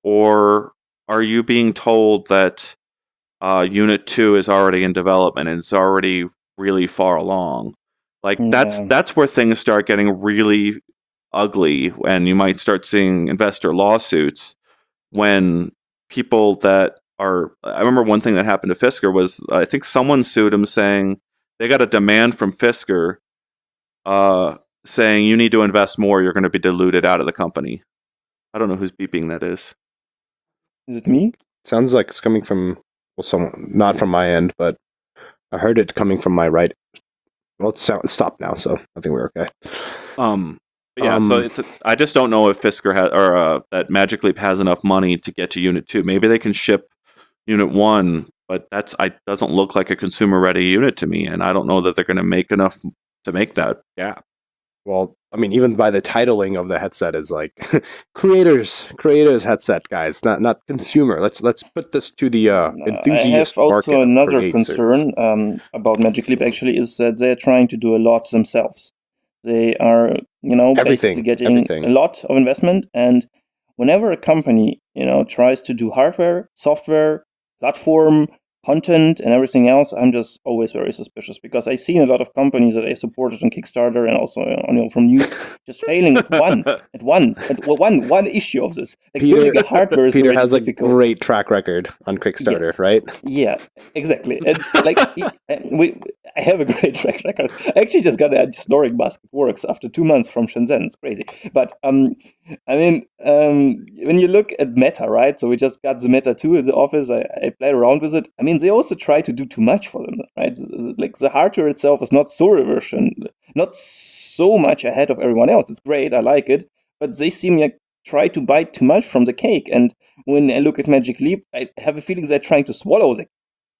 Or are you being told that uh, Unit two is already in development and it's already really far along? Like, yeah. that's that's where things start getting really ugly, and you might start seeing investor lawsuits when people that are, I remember one thing that happened to Fisker was, I think someone sued him saying they got a demand from Fisker uh, saying you need to invest more, you're going to be diluted out of the company. I don't know whose beeping that is. Is it me? Sounds like it's coming from, well, someone, not from my end, but I heard it coming from my right. Well, it's, it's stopped now, so I think we're okay. Um, yeah, Um, so it's, I just don't know if Fisker has, or uh, that Magic Leap has enough money to get to Unit two. Maybe they can ship Unit one, but that's I doesn't look like a consumer ready unit to me, and I don't know that they're going to make enough to make that gap. Well, I mean, even by the titling of the headset is like creators, creators headset, guys, not not consumer. Let's let's put this to the uh, enthusiast I have market. also of another creators. concern um, about Magic Leap. Actually, is that they're trying to do a lot themselves. They are, you know, Everything, basically getting everything. a lot of investment, and whenever a company, you know, tries to do hardware, software, platform, content, and everything else, I'm just always very suspicious, because I've seen a lot of companies that I supported on Kickstarter and also on, you know, from news just failing at one, at one, at one, one issue of this. Like, Peter, building a hardware is Peter already has difficult. a great track record on Kickstarter, Yes. right? Yeah, exactly. And like, we, I have a great track record. I actually just got a snoring mask. It works after two months from Shenzhen. It's crazy. But um, I mean, um, when you look at Meta, right? So we just got the Meta two in the office. I, I played around with it. I mean, they also try to do too much for them, right? Like, the hardware itself is not so reversion, not so much ahead of everyone else. It's great. I like it. But they seem like try to bite too much from the cake. And when I look at Magic Leap, I have a feeling they're trying to swallow the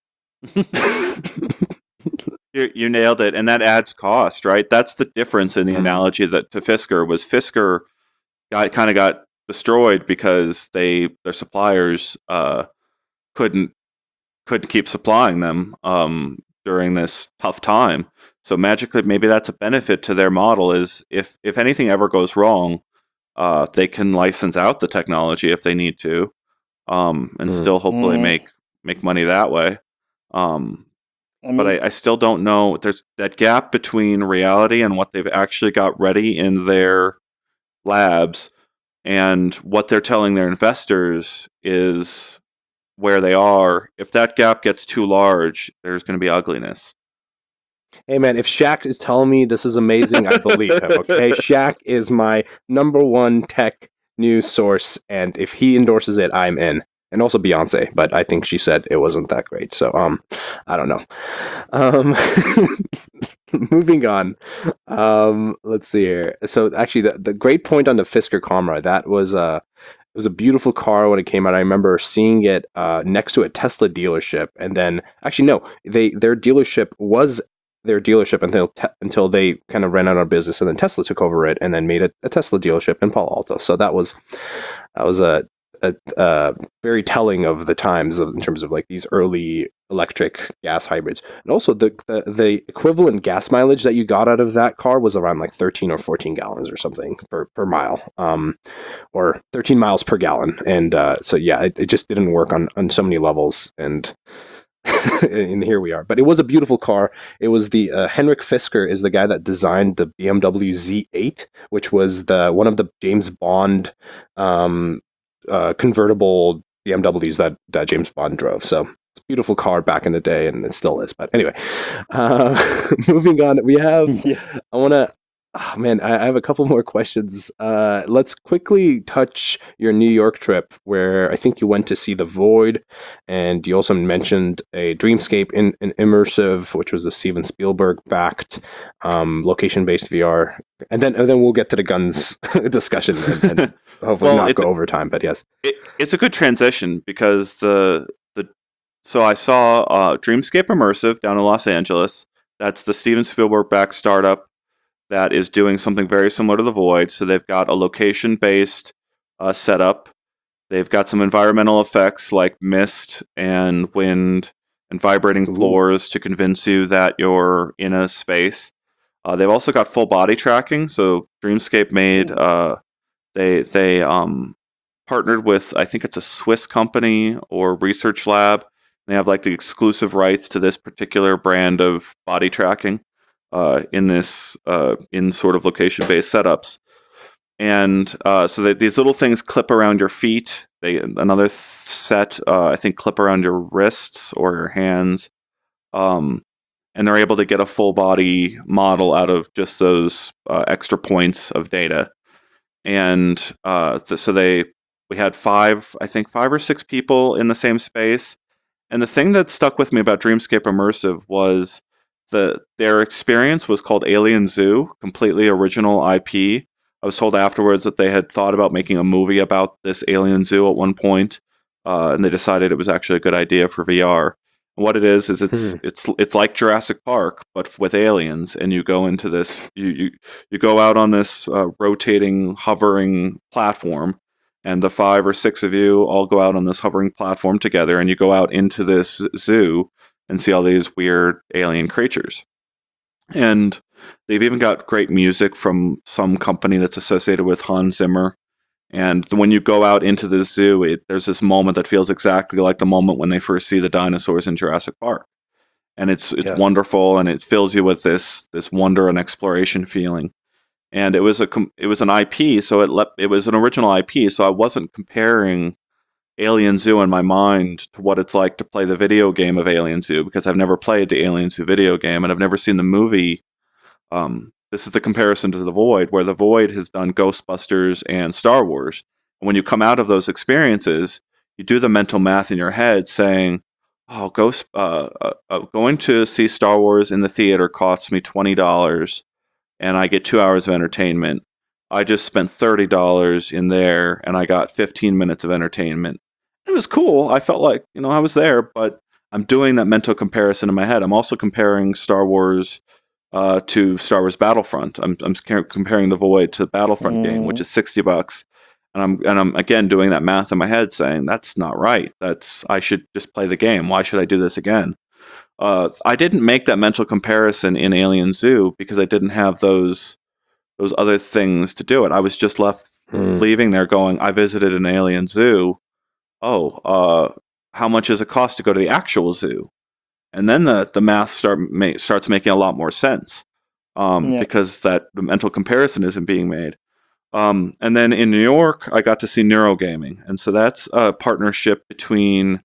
you, you nailed it, and that adds cost, right? That's the difference in the Mm. analogy that to Fisker was Fisker got kind of got destroyed because they their suppliers uh, couldn't couldn't keep supplying them um, during this tough time. So Magic Leap, maybe that's a benefit to their model, is if if anything ever goes wrong, uh, they can license out the technology if they need to, um, and Mm. still hopefully Mm. make make money that way. Um, I mean, but I, I still don't know. There's that gap between reality and what they've actually got ready in their labs, and what they're telling their investors is where they are. If that gap gets too large, there's going to be ugliness. Hey man, if Shaq is telling me this is amazing, I believe him. Okay, Shaq is my number one tech news source, and if he endorses it, I'm in. And also Beyonce, but I think she said it wasn't that great. So um, I don't know. Um, moving on. Um, let's see here. So actually, the the great point on the Fisker Camera, that was uh it was a beautiful car when it came out. I remember seeing it uh, next to a Tesla dealership, and then actually no, they their dealership was their dealership until te- until they kind of ran out of business, and then Tesla took over it, and then made it a Tesla dealership in Palo Alto. So that was that was a, a, a very telling of the times of, in terms of like these early electric gas hybrids, and also the, the the equivalent gas mileage that you got out of that car was around like thirteen or fourteen gallons or something per per mile, um, or thirteen miles per gallon, and uh, so yeah, it, it just didn't work on on so many levels, and. And here we are. But it was a beautiful car. It was the uh, Henrik Fisker is the guy that designed the B M W Z eight, which was the one of the James Bond um, uh, convertible B M Ws that that James Bond drove. So it's a beautiful car back in the day, and it still is. But anyway, uh, moving on. We have. yes. I want to. Oh, man, I, I have a couple more questions. Uh, let's quickly touch your New York trip, where I think you went to see The Void, and you also mentioned a Dreamscape in, in Immersive, which was a Steven Spielberg-backed um, location-based V R. And then, and then we'll get to the guns discussion, and, and hopefully Well, not it's go a- over time. But yes, It, it's a good transition because the the so I saw uh, Dreamscape Immersive down in Los Angeles. That's the Steven Spielberg-backed startup that is doing something very similar to The Void. So they've got a location-based uh, setup. They've got some environmental effects like mist and wind and vibrating Ooh. floors to convince you that you're in a space. Uh, they've also got full body tracking. So Dreamscape made uh, they they um, partnered with, I think it's a Swiss company or research lab. They have like the exclusive rights to this particular brand of body tracking uh, in this uh, in sort of location based setups. And uh, so that these little things clip around your feet. They another th- set, uh, I think, clip around your wrists or your hands. Um, and they're able to get a full body model out of just those uh, extra points of data. And uh, th- so they we had five, I think, five or six people in the same space. And the thing that stuck with me about Dreamscape Immersive was the their experience was called Alien Zoo, completely original I P. I was told afterwards that they had thought about making a movie about this alien zoo at one point, uh, and they decided it was actually a good idea for V R. And what it is is it's Hmm. it's it's like Jurassic Park, but with aliens, and you go into this you you, you go out on this uh, rotating, hovering platform, and the five or six of you all go out on this hovering platform together, and you go out into this zoo and see all these weird alien creatures. And they've even got great music from some company that's associated with Hans Zimmer. And when you go out into the zoo, it, there's this moment that feels exactly like the moment when they first see the dinosaurs in Jurassic Park. And it's it's Yeah. wonderful, and it fills you with this this wonder and exploration feeling. And it was a com- it was an I P, so it le- it was an original I P, so I wasn't comparing Alien Zoo in my mind to what it's like to play the video game of Alien Zoo, because I've never played the Alien Zoo video game, and I've never seen the movie. Um, this is the comparison to The Void, where The Void has done Ghostbusters and Star Wars. And when you come out of those experiences, you do the mental math in your head saying, oh, Ghost, uh, uh, uh, going to see Star Wars in the theater costs me twenty dollars, and I get two hours of entertainment. I just spent thirty dollars in there, and I got fifteen minutes of entertainment. It was cool. I felt like, you know, I was there, but I'm doing that mental comparison in my head. I'm also comparing Star Wars uh, to Star Wars Battlefront. I'm, I'm sca- comparing The Void to the Battlefront Mm. game, which is sixty bucks. And I'm, and I'm again doing that math in my head saying, that's not right. That's, I should just play the game. Why should I do this again? Uh, I didn't make that mental comparison in Alien Zoo because I didn't have those those other things to do it. I was just left Hmm. leaving there going, I visited an alien zoo. Oh, uh, how much does it cost to go to the actual zoo? And then the, the math start ma- starts making a lot more sense um, Yeah. because that the mental comparison isn't being made. Um, and then in New York, I got to see Neurogaming. And so that's a partnership between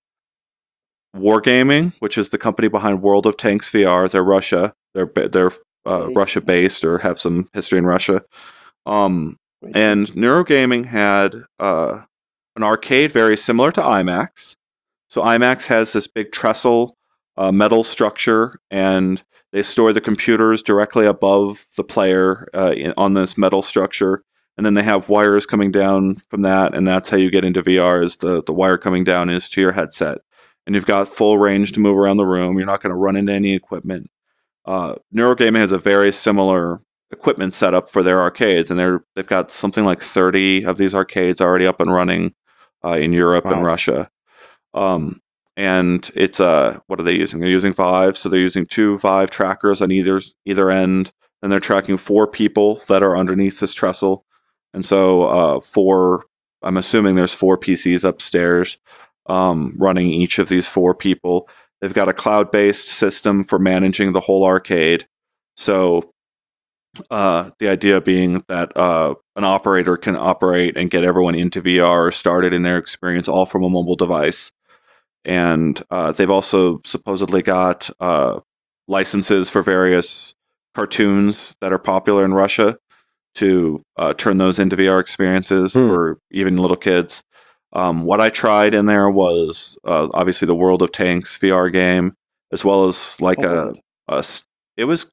Wargaming, which is the company behind World of Tanks V R. They're Russia. They're they're uh, Right. Russia based or have some history in Russia. Um, Great. and Neurogaming had uh, an arcade very similar to IMAX. So IMAX has this big trestle uh, metal structure, and they store the computers directly above the player uh, in, on this metal structure. And then they have wires coming down from that, and that's how you get into V R. Is the the wire coming down is to your headset, and you've got full range to move around the room. You're not going to run into any equipment. Uh, Neurogaming has a very similar equipment setup for their arcades, and they're they've got something like thirty of these arcades already up and running uh, in Europe and Wow. Russia. Um, and it's uh, what are they using? They're using Vive, so they're using two Vive trackers on either either end, and they're tracking four people that are underneath this trestle. And so, uh, four, I'm assuming there's four P Cs upstairs um, running each of these four people. They've got a cloud-based system for managing the whole arcade. So, uh, the idea being that uh, an operator can operate and get everyone into V R, started in their experience, all from a mobile device. And uh, they've also supposedly got uh, licenses for various cartoons that are popular in Russia to uh, turn those into V R experiences Hmm. for even little kids. Um, what I tried in there was uh, obviously the World of Tanks V R game, as well as like How a, was it? a s- it was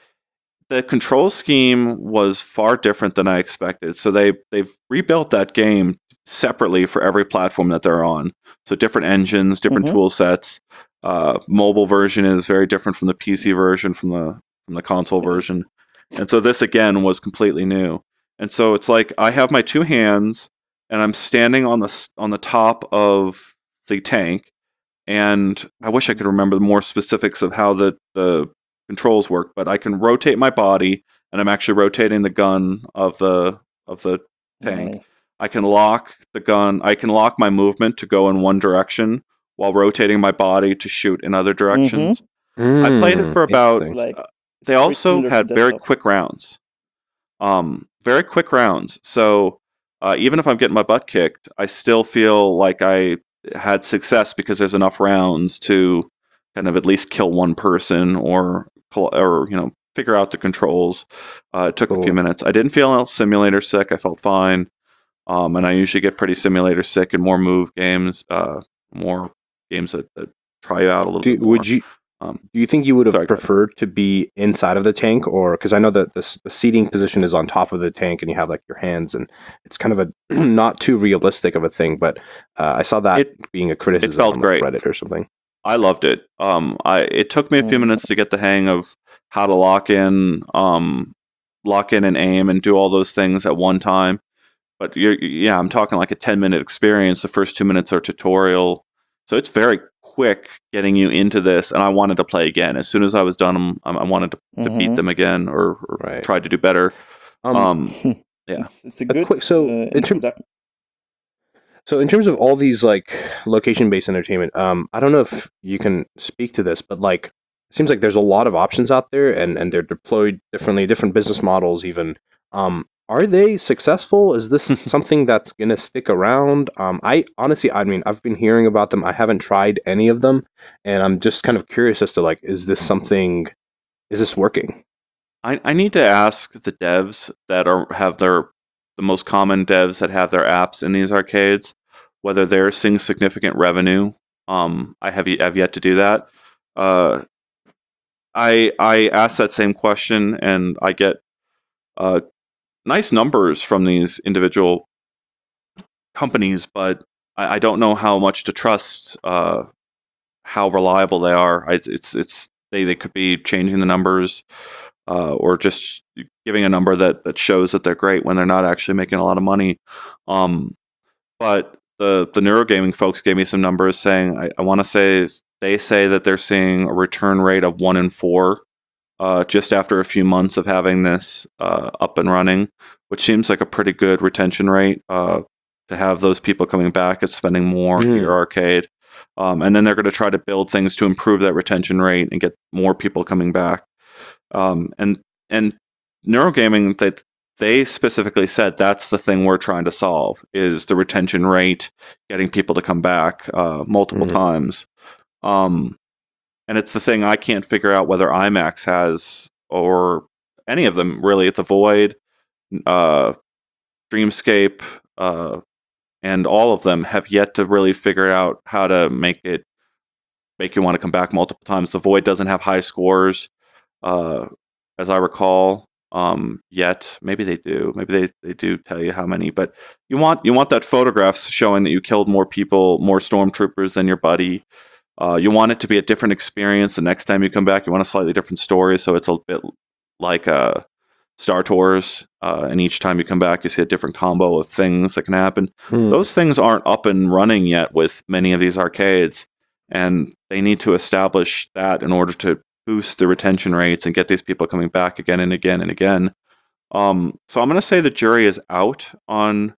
the control scheme was far different than I expected. So they they've rebuilt that game separately for every platform that they're on. So different engines, different Mhm. tool sets. Uh, mobile version is very different from the P C version, from the from the console It is. version. And so this again was completely new. And so it's like I have my two hands and I'm standing on the s- on the top of the tank, and I wish I could remember the more specifics of how the the controls work, but I can rotate my body, and I'm actually rotating the gun of the of the tank. Nice. I can lock the gun. I can lock my movement to go in one direction while rotating my body to shoot in other directions. I played it Mm, for about. It's interesting. like Uh, they very also similar to had very desktop. quick rounds. Um, very quick rounds. So uh, even if I'm getting my butt kicked, I still feel like I had success because there's enough rounds to kind of at least kill one person or pull- or you know figure out the controls. Uh, it took a few Cool. minutes. I didn't feel simulator sick. I felt fine. Um, and I usually get pretty simulator sick in more move games, uh, more games that, that try you out a little Do, bit more. would you Um, do you think you would have sorry, go ahead. preferred to be inside of the tank, or because I know that the, s- the seating position is on top of the tank and you have like your hands, and it's kind of a not too realistic of a thing, but uh, I saw that It being a criticism felt on like, great. Reddit or something. I loved it. Um, I it took me a few Mhm. minutes to get the hang of how to lock in, um, lock in and aim and do all those things at one time. But you're, yeah, I'm talking like a ten minute experience. The first two minutes are tutorial, so it's very quick getting you into this. And I wanted to play again as soon as I was done. I, I wanted to, to beat Mhm. them again or, or Right. try to do better. Um, Um, yeah. It's it's a a good quick so uh, in terms introduction. so in terms of all these like location based entertainment, um, I don't know if you can speak to this, but like it seems like there's a lot of options out there, and and they're deployed differently, different business models even. Um, are they successful? Is this something that's gonna stick around? Um, I honestly, I mean, I've been hearing about them. I haven't tried any of them, and I'm just kind of curious as to like, is this something? Is this working? I, I need to ask the devs that are have their the most common devs that have their apps in these arcades whether they're seeing significant revenue. Um, I have have yet to do that. Uh, I I ask that same question and I get uh, nice numbers from these individual companies, but I, I don't know how much to trust. Uh, how reliable they are. I, it's it's they, they could be changing the numbers uh, or just giving a number that, that shows that they're great when they're not actually making a lot of money. Um, but the the neurogaming folks gave me some numbers saying I, I want to say they say that they're seeing a return rate of one in four uh, just after a few months of having this uh, up and running, which seems like a pretty good retention rate uh, to have those people coming back and spending more at Mm. your arcade. Um, and then they're going to try to build things to improve that retention rate and get more people coming back. Um, and and Neurogaming, they, they specifically said that's the thing we're trying to solve, is the retention rate, getting people to come back uh, multiple Mhm. times. Um, and it's the thing I can't figure out whether IMAX has, or any of them really. The Void, uh, Dreamscape, uh, and all of them have yet to really figure out how to make it make you want to come back multiple times. The Void doesn't have high scores, uh, as I recall, um, yet. Maybe they do. Maybe they, they do tell you how many. But you want you want that photographs showing that you killed more people, more stormtroopers than your buddy. Uh, you want it to be a different experience the next time you come back. You want a slightly different story, so it's a bit like uh, Star Tours. Uh, and each time you come back, you see a different combo of things that can happen. Hmm. Those things aren't up and running yet with many of these arcades, and they need to establish that in order to boost the retention rates and get these people coming back again and again and again. Um, so I'm going to say the jury is out on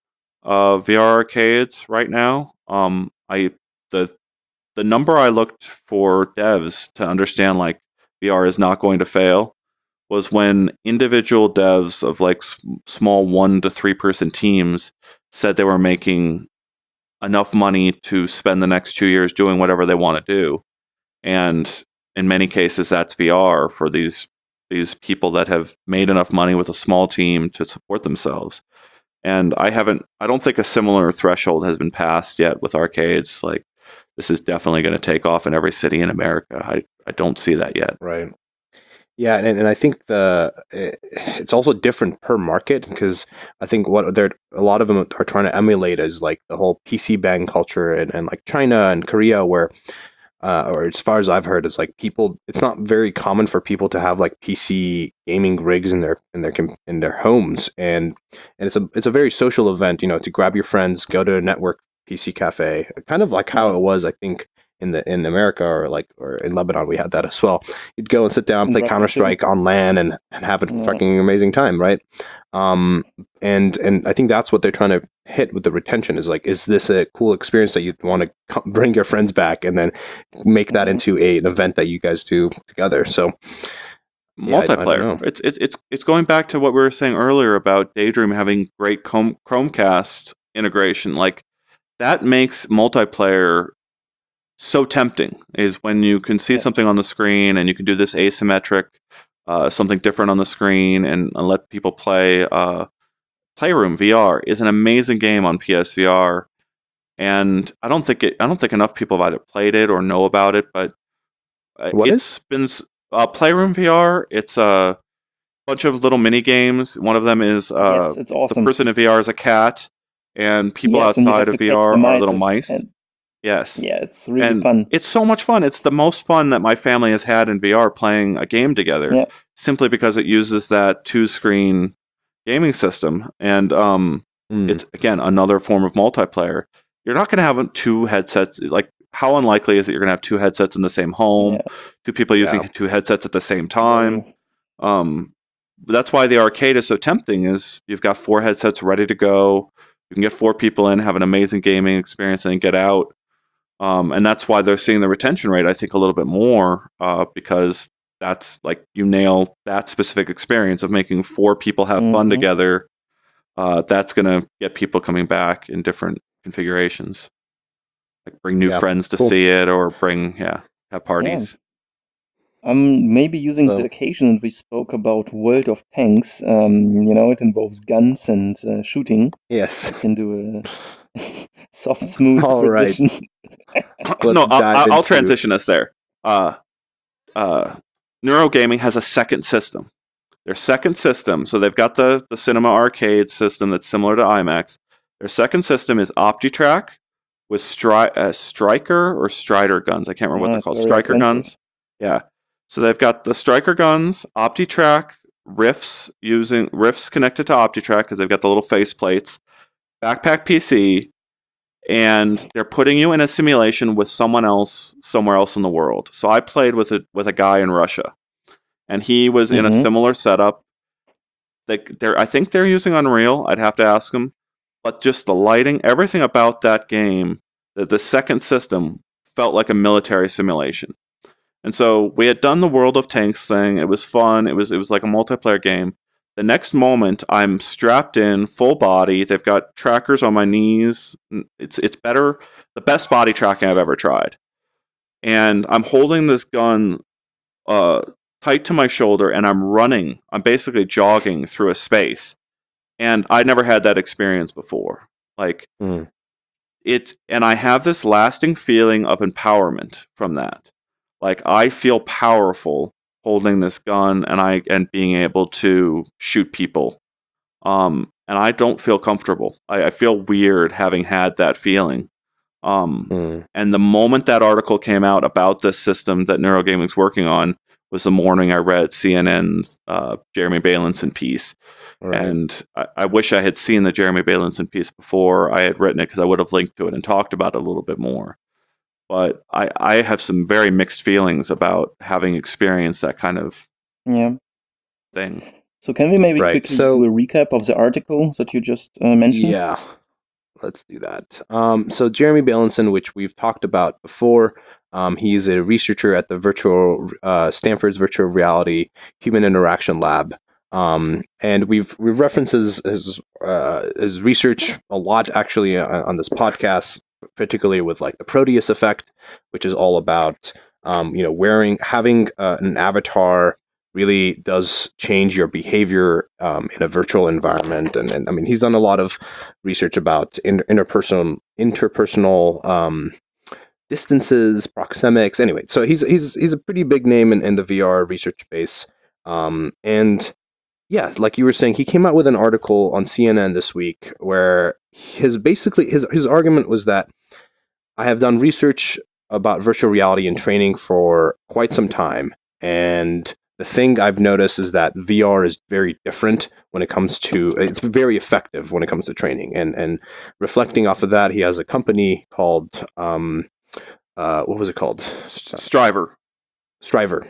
uh, V R arcades right now. Um, I the the number I looked for devs to understand like V R is not going to fail was when individual devs of like s- small one to three person teams said they were making enough money to spend the next two years doing whatever they want to do. And in many cases, that's V R for these these people that have made enough money with a small team to support themselves. And I haven't, I don't think a similar threshold has been passed yet with arcades. Like, this is definitely going to take off in every city in America. I, I don't see that yet. Right. Yeah, and, and I think the it- it's also different per market, because I think what they're a lot of them are trying to emulate is like the whole P C bang culture and, and like China and Korea, where uh, or as far as I've heard, is like people. It's not very common for people to have like P C gaming rigs in their in their com- in their homes, and and it's a it's a very social event. You know, to grab your friends, go to a network P C cafe, kind of like how it was, I think, in the in America, or like or in Lebanon we had that as well. You'd go and sit down, In play Russia Counter too. Strike on LAN, and, and have a Yeah. fucking amazing time, right? Um, and and I think that's what they're trying to hit with the retention, is like, is this a cool experience that you want to co- bring your friends back, and then make that Mhm. into a, an event that you guys do together. So yeah, I, I don't Multiplayer. know. It's it's it's it's going back to what we were saying earlier about Daydream having great Chrome, Chromecast integration. Like, that makes multiplayer so tempting, is when you can see Yeah. something on the screen and you can do this asymmetric, uh, something different on the screen, and, and let people play. Uh, Playroom V R is an amazing game on P S V R, and I don't think it. I don't think enough people have either played it or know about it. But uh, What is? it's been s- uh, Playroom V R. It's a bunch of little mini games. One of them is uh, Yes, it's the awesome. person in V R is a cat, and people Yes, and you outside have of to V catch R the are little mice. mice. And Yes. yeah, it's really And fun. it's so much fun. It's the most fun that my family has had in V R playing a game together, Yeah. simply because it uses that two screen gaming system. And um, Mm. it's, again, another form of multiplayer. You're not going to have two headsets. Like, how unlikely is it you're going to have two headsets in the same home, Yeah. two people using Yeah. two headsets at the same time? Very- Um, that's why the arcade is so tempting, is you've got four headsets ready to go. You can get four people in, have an amazing gaming experience, and then get out. Um, and that's why they're seeing the retention rate, I think, a little bit more, uh, because that's like, you nail that specific experience of making four people have fun Mhm. together. Uh, that's going to get people coming back in different configurations. Like, bring new Yeah. friends to Cool. see it, or bring, yeah, have parties. Um, maybe using So- the occasion that we spoke about World of Tanks. Um, you know, it involves guns and uh, shooting. Yes. You can do a soft, smooth All right. transition. no, Let's I'll, dive I'll into- transition us there. Uh, uh, Neurogaming has a second system. Their second system, so they've got the, the cinema arcade system that's similar to IMAX. Their second system is OptiTrack with stri- uh, Striker or Strider guns. I can't remember what Ah, they're it's called. very Striker expensive. guns. Yeah. So they've got the Striker guns, OptiTrack, Riffs using Riffs connected to OptiTrack because they've got the little face plates, Backpack P C, and they're putting you in a simulation with someone else somewhere else in the world. So I played with a with a guy in Russia, and he was in a Mhm. similar setup. They, they're, I think they're using Unreal. I'd have to ask them, but just the lighting, everything about that game, that the second system felt like a military simulation. And so we had done the World of Tanks thing. It was fun. It was it was like a multiplayer game. The next moment, I'm strapped in, full body. They've got trackers on my knees. It's it's better, the best body tracking I've ever tried. And I'm holding this gun uh, tight to my shoulder, and I'm running. I'm basically jogging through a space. And I'd never had that experience before. Like, Mm. it, and I have this lasting feeling of empowerment from that. Like, I feel powerful holding this gun and I and being able to shoot people. Um, and I don't feel comfortable. I, I feel weird having had that feeling. Um, Mm. and the moment that article came out about this system that Neurogaming's working on was the morning I read C N N's uh, Jeremy Bailenson piece. Right. And I, I wish I had seen the Jeremy Bailenson piece before I had written it, because I would have linked to it and talked about it a little bit more. But I, I have some very mixed feelings about having experienced that kind of Yeah. thing. So can we maybe Right, quickly so- do a recap of the article that you just uh, mentioned? Yeah, let's do that. Um, so Jeremy Bailenson, which we've talked about before, um, he's a researcher at the virtual uh, Stanford's Virtual Reality Human Interaction Lab, um, and we've we've referenced his his, uh, his research a lot actually on, on this podcast, particularly with like the Proteus effect, which is all about um, you know wearing having uh, an avatar really does change your behavior um, in a virtual environment. And, and I mean, he's done a lot of research about inter- interpersonal interpersonal um, distances, proxemics. Anyway, so he's he's he's a pretty big name in, in the V R research space. Um, and yeah, like you were saying, he came out with an article on C N N this week where his basically his his argument was that I have done research about virtual reality and training for quite some time, and the thing I've noticed is that V R is very different when it comes to, it's very effective when it comes to training. And and reflecting off of that, he has a company called, um, uh, what was it called? S- Striver. Striver.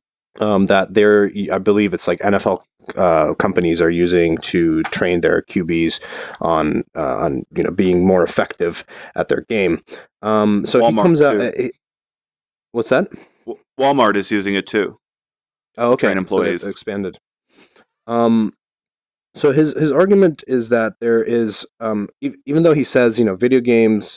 Um, that they're, I believe it's like N F L uh, companies are using to train their Q Bs on, uh, on you know, being more effective at their game. Um, so he Walmart, comes out. too. Uh, he- what's that? W- Walmart is using it too. Oh, okay. Train employees. So they've expanded. Um, so his his argument is that there is, um, e- even though he says, you know, video games,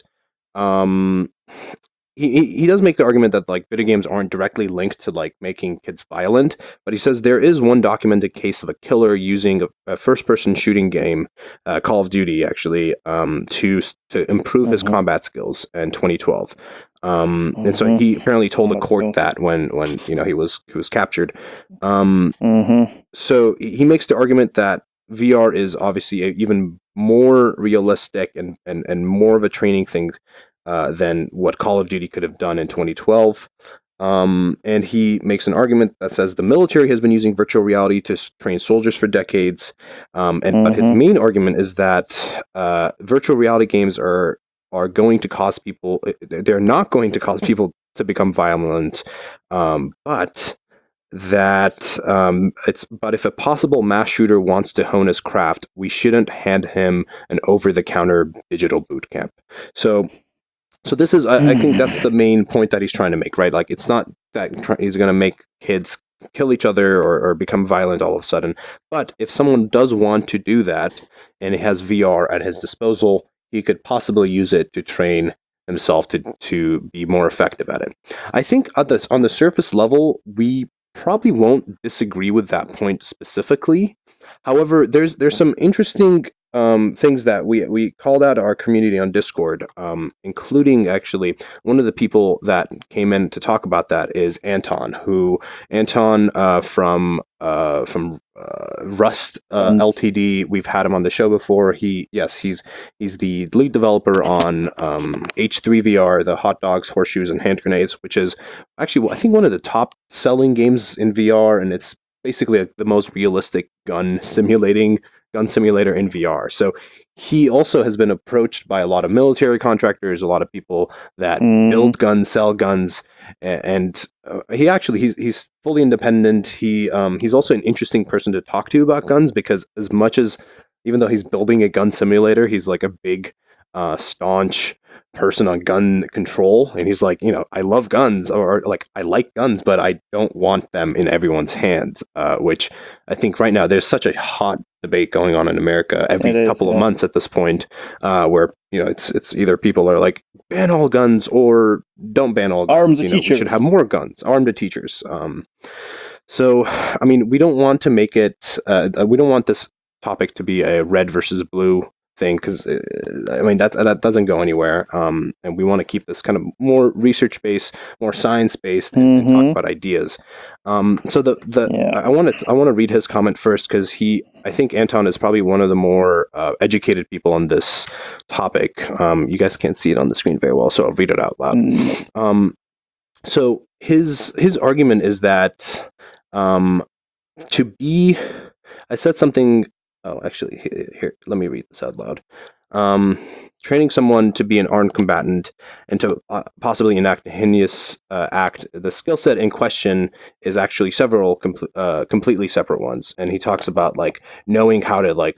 um, he, he he does make the argument that like video games aren't directly linked to like making kids violent, but he says there is one documented case of a killer using a, a first person shooting game, uh, Call of Duty actually, um, to s- to improve his Mhm. combat skills in twenty twelve. Um, and so Mhm. he apparently told the Combat court skills. that when when you know he was he was captured. Um, Mm-hmm. so he makes the argument that V R is obviously a, even more realistic and, and, and more of a training thing uh, than what Call of Duty could have done in twenty twelve. Um, and he makes an argument that says the military has been using virtual reality to s- train soldiers for decades. Um, and but his Mhm. main argument is that uh, virtual reality games are are going to cause people. They're not going to cause people to become violent, um, but that um, it's but if a possible mass shooter wants to hone his craft, we shouldn't hand him an over-the-counter digital boot camp. So, so this is I, I think that's the main point that he's trying to make, right? Like it's not that try- he's going to make kids kill each other or, or become violent all of a sudden, but if someone does want to do that and he has V R at his disposal, he could possibly use it to train himself to to be more effective at it. I think at this on the surface level, we probably won't disagree with that point specifically. However, there's there's some interesting um, things that we we called out our community on Discord, um, including actually one of the people that came in to talk about that is Anton, who Anton uh, from uh, from uh, Rust uh, And- L T D. We've had him on the show before. He yes, he's he's the lead developer on um, H three V R, the hot dogs, horseshoes, and hand grenades, which is actually I think one of the top selling games in V R, and it's basically like the most realistic gun simulating gun simulator in V R. So he also has been approached by a lot of military contractors, a lot of people that Mm. build guns, sell guns, a- and uh, he actually he's he's fully independent. He um he's also an interesting person to talk to about guns because as much as even though he's building a gun simulator, he's like a big uh, staunch person on gun control, and he's like, you know, I love guns, or, or like I like guns, but I don't want them in everyone's hands. Uh, which I think right now there's such a hot debate going on in America every It is, couple of yeah. months at this point, uh, where you know it's it's either people are like ban all guns or don't ban all guns. Arm the you know, we should teachers. have more guns. Arm the teachers. Um, so I mean, we don't want to make it. Uh, we don't want this topic to be a red versus blue thing, because uh, I mean that that doesn't go anywhere. Um, and we want to keep this kind of more research based, more science based, and, and Mhm. talk about ideas. Um, so the the Yeah. I want to I want to read his comment first, because he I think Anton is probably one of the more uh, educated people on this topic. Um, you guys can't see it on the screen very well, so I'll read it out loud. Mm, Um, so his his argument is that um, to be, I said something. Oh, actually, here, here let me read this out loud. Um, training someone to be an armed combatant and to uh, possibly enact a heinous uh, act, the skill set in question is actually several com- uh, completely separate ones. And he talks about like knowing how to like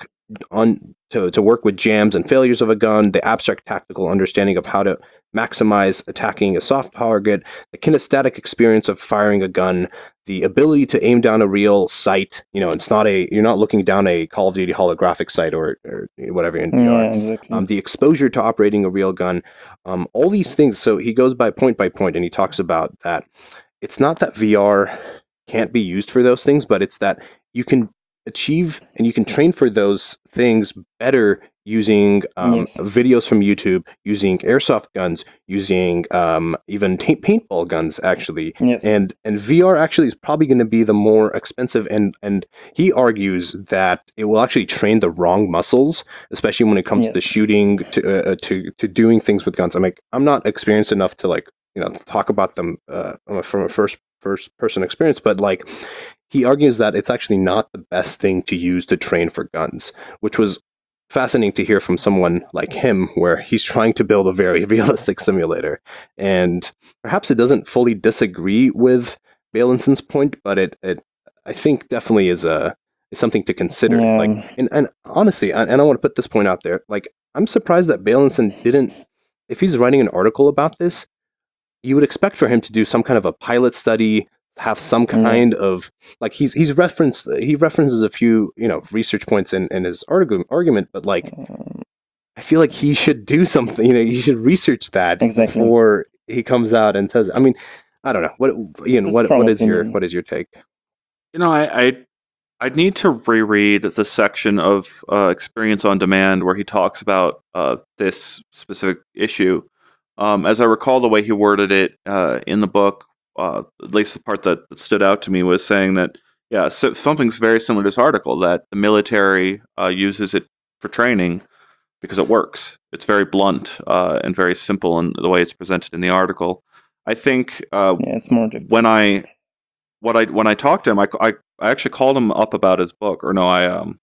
on to, to work with jams and failures of a gun, the abstract tactical understanding of how to maximize attacking a soft target, the kinesthetic experience of firing a gun, the ability to aim down a real sight. You know, it's not a, you're not looking down a Call of Duty holographic sight or, or whatever in V R. yeah, exactly. Um, the exposure to operating a real gun, um, all these things. So he goes by point by point, and he talks about that it's not that V R can't be used for those things, but it's that you can achieve and you can train for those things better using um, Yes. videos from YouTube, using airsoft guns, using um, even ta- paintball guns, actually. Yes. And and V R actually is probably going to be the more expensive, and and he argues that it will actually train the wrong muscles, especially when it comes to Yes. shooting, to uh, to to doing things with guns. I'm like, I'm not experienced enough to like you know talk about them uh, from a first first person experience, but like he argues that it's actually not the best thing to use to train for guns, which was fascinating to hear from someone like him, where he's trying to build a very realistic simulator. And perhaps it doesn't fully disagree with Bailinson's point, but it, it I think definitely is a is something to consider. Yeah. Like, and, and honestly, and I want to put this point out there, like, I'm surprised that Bailinson didn't, if he's writing an article about this, you would expect for him to do some kind of a pilot study, have some kind yeah. of like he's he's referenced he references a few you know research points in, in his argument argument, but like I feel like he should do something. You know, he should research that exactly. before he comes out and says. I mean, I don't know what Ian. What what is opinion. your what is your take? You know, I I I'd need to reread the section of uh, Experience on Demand where he talks about uh, this specific issue. Um, as I recall, the way he worded it uh, in the book. Uh, at least the part that stood out to me was saying that, yeah, so something's very similar to this article, that the military uh, uses it for training because it works. It's very blunt uh, and very simple in the way it's presented in the article. I think uh, yeah, it's more difficult. when I what I when I talked to him, I, I, I actually called him up about his book, or no, I um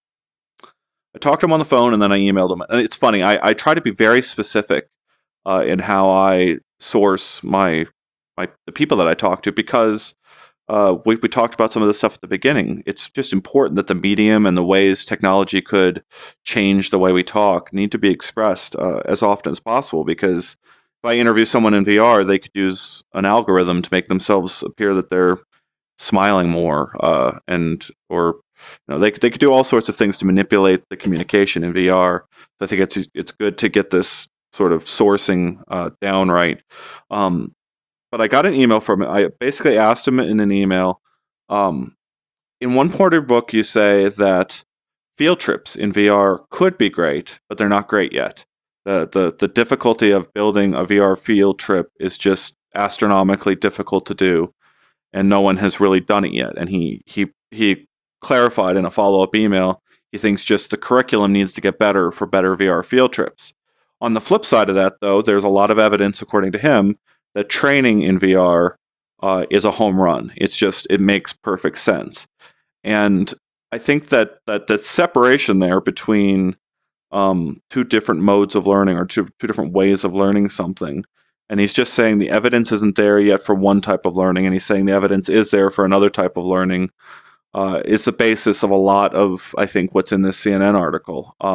I talked to him on the phone and then I emailed him. And it's funny, I, I try to be very specific uh, in how I source my My, the people that I talk to, because uh, we, we talked about some of this stuff at the beginning. It's just important that the medium and the ways technology could change the way we talk need to be expressed uh, as often as possible, because if I interview someone in V R, they could use an algorithm to make themselves appear that they're smiling more, uh, and or you know, they, they could do all sorts of things to manipulate the communication in V R. So I think it's, it's good to get this sort of sourcing uh, down right. Um, But I got an email from him. I basically asked him in an email, um, in one part of your book, you say that field trips in V R could be great, but they're not great yet. The, the, the difficulty of building a V R field trip is just astronomically difficult to do, and no one has really done it yet. And he, he, he clarified in a follow-up email, he thinks just the curriculum needs to get better for better V R field trips. On the flip side of that, though, there's a lot of evidence, according to him, that training in V R uh, is a home run. It's just, it makes perfect sense. And I think that that, that separation there between um, two different modes of learning, or two, two different ways of learning something, and he's just saying the evidence isn't there yet for one type of learning, and he's saying the evidence is there for another type of learning, uh, is the basis of a lot of, I think, what's in this C N N article. Um,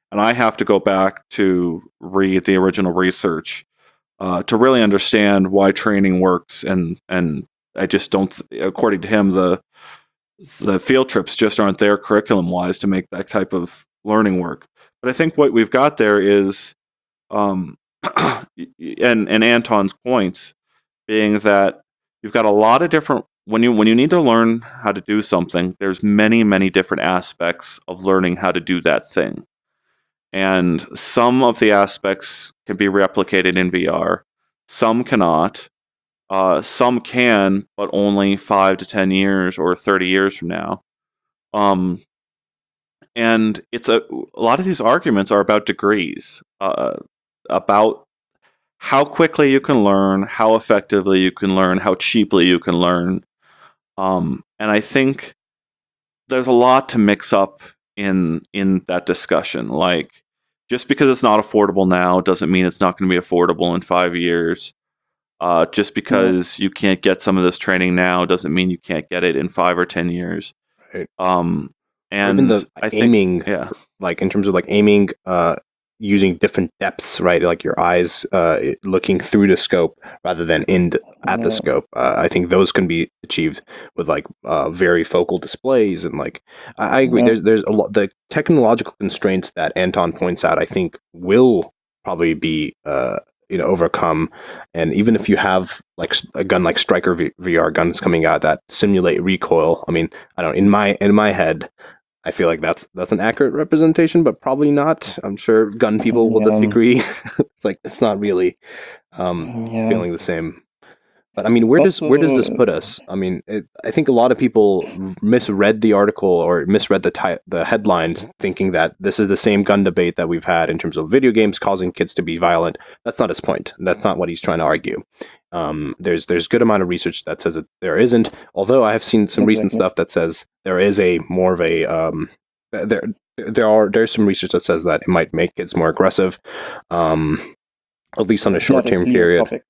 and I have to go back to read the original research uh, to really understand why training works. And and I just don't, th- according to him, the the field trips just aren't there curriculum wise to make that type of learning work. But I think what we've got there is, um, and and Anton's points being that you've got a lot of different when you when you need to learn how to do something, there's many many different aspects of learning how to do that thing, and some of the aspects can be replicated in V R, some cannot. Uh, some can, but only five to ten years or thirty years from now. Um, and it's a a lot of these arguments are about degrees, uh, about how quickly you can learn, how effectively you can learn, how cheaply you can learn. Um, and I think there's a lot to mix up in in that discussion. Like, just because it's not affordable now doesn't mean it's not going to be affordable in five years. Uh, just because you can't get some of this training now doesn't mean you can't get it in five or ten years. Right. Um, Or and even the I think, aiming, yeah, like in terms of like aiming, uh, using different depths, right? Like your eyes uh, looking through the scope rather than in the, at the Yeah. scope. Uh, I think those can be achieved with like uh, very focal displays and like I, I agree. Yeah. There's there's a lot the technological constraints that Anton points out. I think will probably be uh, you know overcome, and even if you have like s- a gun like Striker v- VR guns coming out that simulate recoil, I mean, I don't in my in my head. I feel like that's that's an accurate representation, but probably not. I'm sure gun people will Yeah. disagree. It's like it's not really um, Yeah. feeling the same. But I mean, It's where does where does this also- put us? I mean, it, I think a lot of people misread the article or misread the ti- the headlines, thinking that this is the same gun debate that we've had in terms of video games causing kids to be violent. That's not his point. That's not what he's trying to argue. Um, there's there's good amount of research that says that there isn't. Although I have seen some recent Exactly. stuff that says there is a more of a um, th- there there are there's some research that says that it might make kids more aggressive, um, at least on a It's not short term clear period. topic.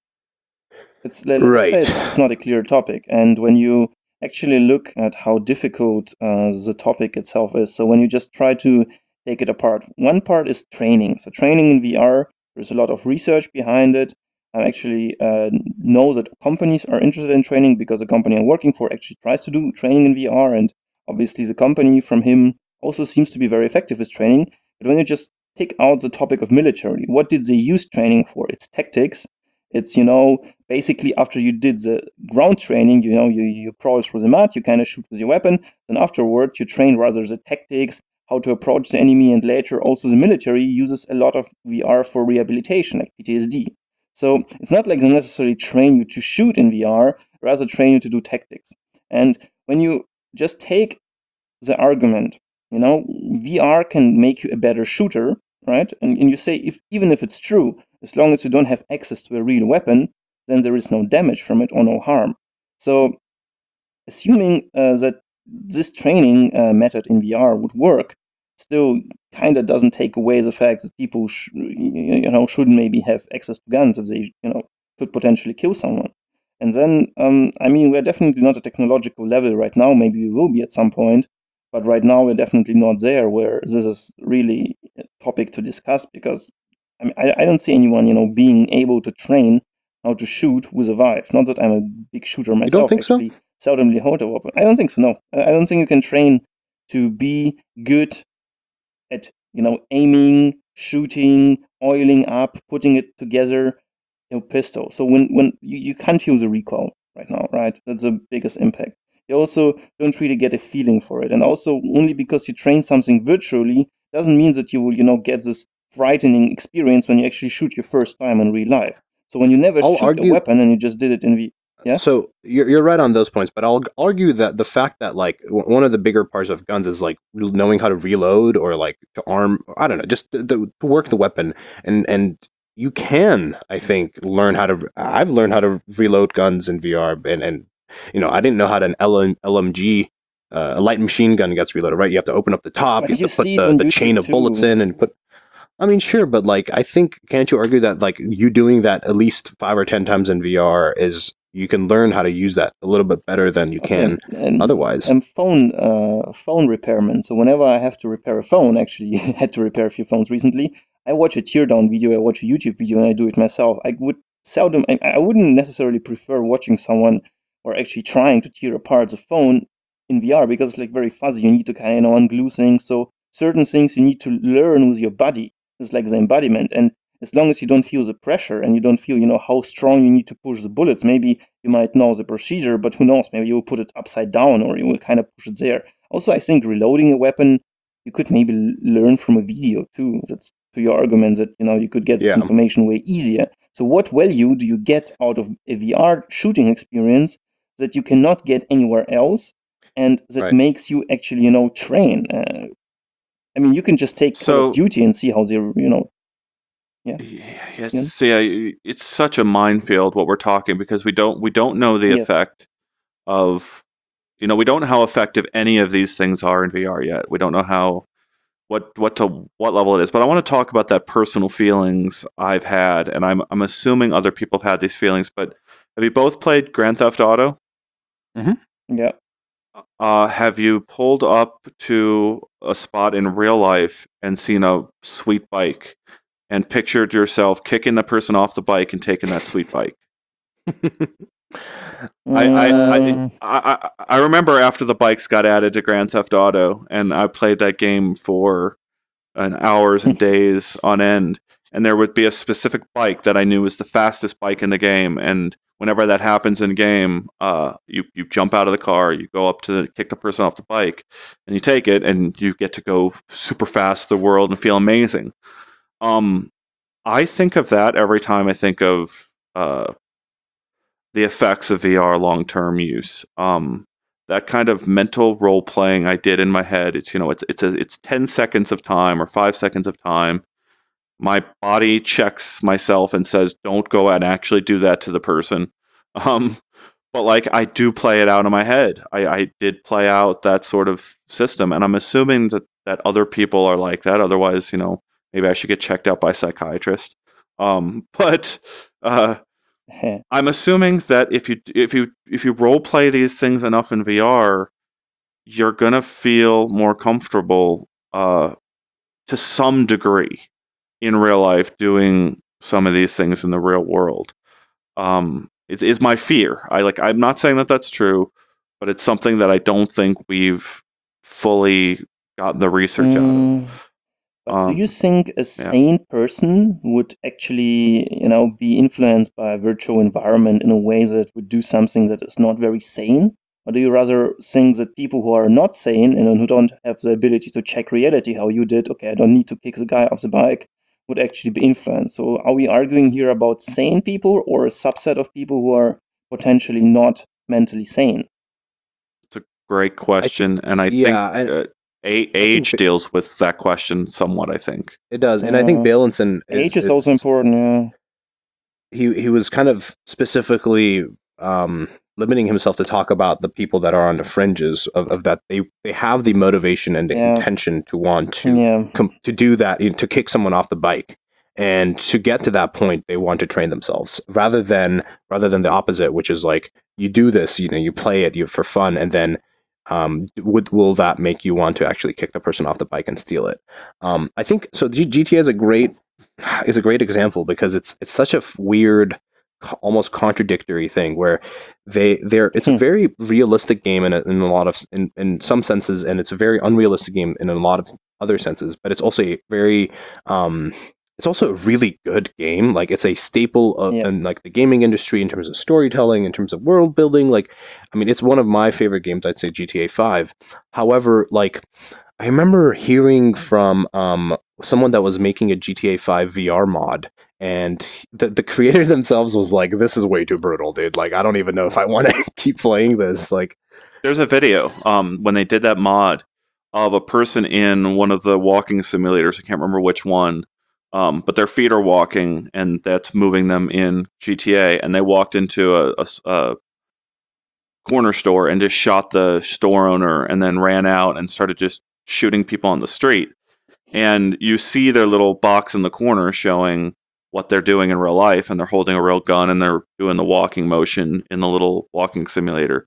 It's let- Right. let's say it's, it's not a clear topic, and when you actually look at how difficult uh, the topic itself is, so when you just try to take it apart, one part is training. So training in V R, there's a lot of research behind it. I actually uh, know that companies are interested in training because the company I'm working for actually tries to do training in V R, and obviously the company from him also seems to be very effective with training. But when you just pick out the topic of military, what did they use training for? It's tactics. It's, you know, basically after you did the ground training, you know, you, you crawl through the mud, you kind of shoot with your weapon. Then afterward, you train rather the tactics, how to approach the enemy, and later also the military uses a lot of V R for rehabilitation, like P T S D. So it's not like they necessarily train you to shoot in V R, rather train you to do tactics. And when you just take the argument, you know, V R can make you a better shooter, right? And, and you say, if even if it's true, as long as you don't have access to a real weapon, then there is no damage from it or no harm. So, assuming uh, that this training uh, method in V R would work, still kind of doesn't take away the fact that people, sh- you know, should maybe have access to guns if they, you know, could potentially kill someone. And then, um, I mean, we're definitely not at technological level right now. Maybe we will be at some point, but right now we're definitely not there where this is really a topic to discuss, because I mean, I, I don't see anyone, you know, being able to train how to shoot with a Vive. Not that I'm a big shooter myself. You don't think so? actually, seldomly hold a weapon. I don't think so. No, I I don't think you can train to be good at, you know, aiming, shooting, oiling up, putting it together, you know, pistol. So when when you, you can't feel the recoil right now, right? That's the biggest impact. You also don't really get a feeling for it, and also only because you train something virtually doesn't mean that you will, you know, get this frightening experience when you actually shoot your first time in real life. So when you never I'll shoot argue- a weapon and you just did it in V, yeah. So you're you're right on those points, but I'll argue that the fact that like w- one of the bigger parts of guns is like re- knowing how to reload or like to arm. I don't know, just to, to to work the weapon, and and you can, I think, learn how to. re- I've learned how to reload guns in V R, and and you know I didn't know how to an L M, L M G. Uh, a light machine gun gets reloaded, right? You have to open up the top, But you have you to put see it the, on the chain YouTube of bullets too. in and put. I mean, sure, but like, I think, can't you argue that like you doing that at least five or ten times in V R is you can learn how to use that a little bit better than you can Okay, and otherwise. and phone uh, phone repairment. So whenever I have to repair a phone, actually had to repair a few phones recently, I watch a teardown video, I watch a YouTube video, and I do it myself. I would seldom, I, I wouldn't necessarily prefer watching someone or actually trying to tear apart the phone in V R because it's like very fuzzy. You need to kind of, you know, unglue things. So certain things you need to learn with your body. It's like the embodiment. And as long as you don't feel the pressure and you don't feel, you know, how strong you need to push the bullets, maybe you might know the procedure, but who knows? Maybe you will put it upside down or you will kind of push it there. Also, I think reloading a weapon, you could maybe l- learn from a video too. That's to your argument that, you know, you could get this Yeah. information way easier. So what value do you get out of a V R shooting experience that you cannot get anywhere else and that Right. makes you actually, you know, train? Uh, I mean, you can just take Call So- of Duty and see how they, you know, Yeah, Yeah. see, I, it's such a minefield what we're talking because we don't we don't know the Yeah. effect of, you know, we don't know how effective any of these things are in V R yet. We don't know how what what to what level it is. But I want to talk about that personal feelings I've had, and I'm I'm assuming other people have had these feelings. But have you both played Grand Theft Auto? yeah. Uh, have you pulled up to a spot in real life and seen a sweet bike and pictured yourself kicking the person off the bike and taking that sweet bike? I, I, I, Mm, I, I I remember after the bikes got added to Grand Theft Auto, and I played that game for an hours and days on end, and there would be a specific bike that I knew was the fastest bike in the game, and whenever that happens in game, uh, you, you jump out of the car, you go up to kick the person off the bike, and you take it, and you get to go super fast through the world and feel amazing. Um, I think of that every time I think of uh, the effects of V R long term use. Um, that kind of mental role playing I did in my head. It's you know it's it's a, it's ten seconds of time or five seconds of time. My body checks myself and says, "Don't go and actually do that to the person." Um, but like I do play it out in my head. I, I did play out that sort of system, and I'm assuming that that other people are like that. Otherwise, you know, maybe I should get checked out by a psychiatrist. Um, but uh, I'm assuming that if you if you if you role play these things enough in V R, you're gonna feel more comfortable uh, to some degree in real life doing some of these things in the real world. Um, it is my fear. I like. I'm not saying that that's true, but it's something that I don't think we've fully gotten the research out of. mm, but Um, do you think a sane person would actually, you know, be influenced by a virtual environment in a way that would do something that is not very sane? Or do you rather think that people who are not sane and who don't have the ability to check reality, how you did, okay, I don't need to kick the guy off the bike, would actually be influenced? So are we arguing here about sane people or a subset of people who are potentially not mentally sane? It's a great question, and I yeah, think and- uh, a- age Ba- deals with that question somewhat. I think. It does, and I think Uh, Bailenson is, Age is also is- important, yeah. he he was kind of specifically um, limiting himself to talk about the people that are on the fringes of, of that they they have the motivation and the Yeah. intention to want to Yeah. com- to do that, you know, to kick someone off the bike, and to get to that point they want to train themselves rather than rather than the opposite, which is like you do this, you know, you play it you for fun, and then um, would will that make you want to actually kick the person off the bike and steal it? Um, I think so. G- GTA is a great is a great example because it's it's such a f- weird, co- almost contradictory thing where they they're it's a Hmm. very realistic game in a, in a lot of s- in in some senses, and it's a very unrealistic game in a lot of other senses. But it's also a very um, it's also a really good game. Like it's a staple of Yeah. in like the gaming industry in terms of storytelling, in terms of world building. Like, I mean, it's one of my favorite games. I'd say G T A Five. However, like I remember hearing from um someone that was making a G T A Five V R mod, and the the creator themselves was like, "This is way too brutal, dude. Like, I don't even know if I want to keep playing this." Like, There's a video um, when they did that mod of a person in one of the walking simulators. I can't remember which one, um, but their feet are walking, and that's moving them in G T A. And they walked into a, a, a corner store and just shot the store owner, and then ran out and started just shooting people on the street. And you see their little box in the corner showing what they're doing in real life, and they're holding a real gun and they're doing the walking motion in the little walking simulator.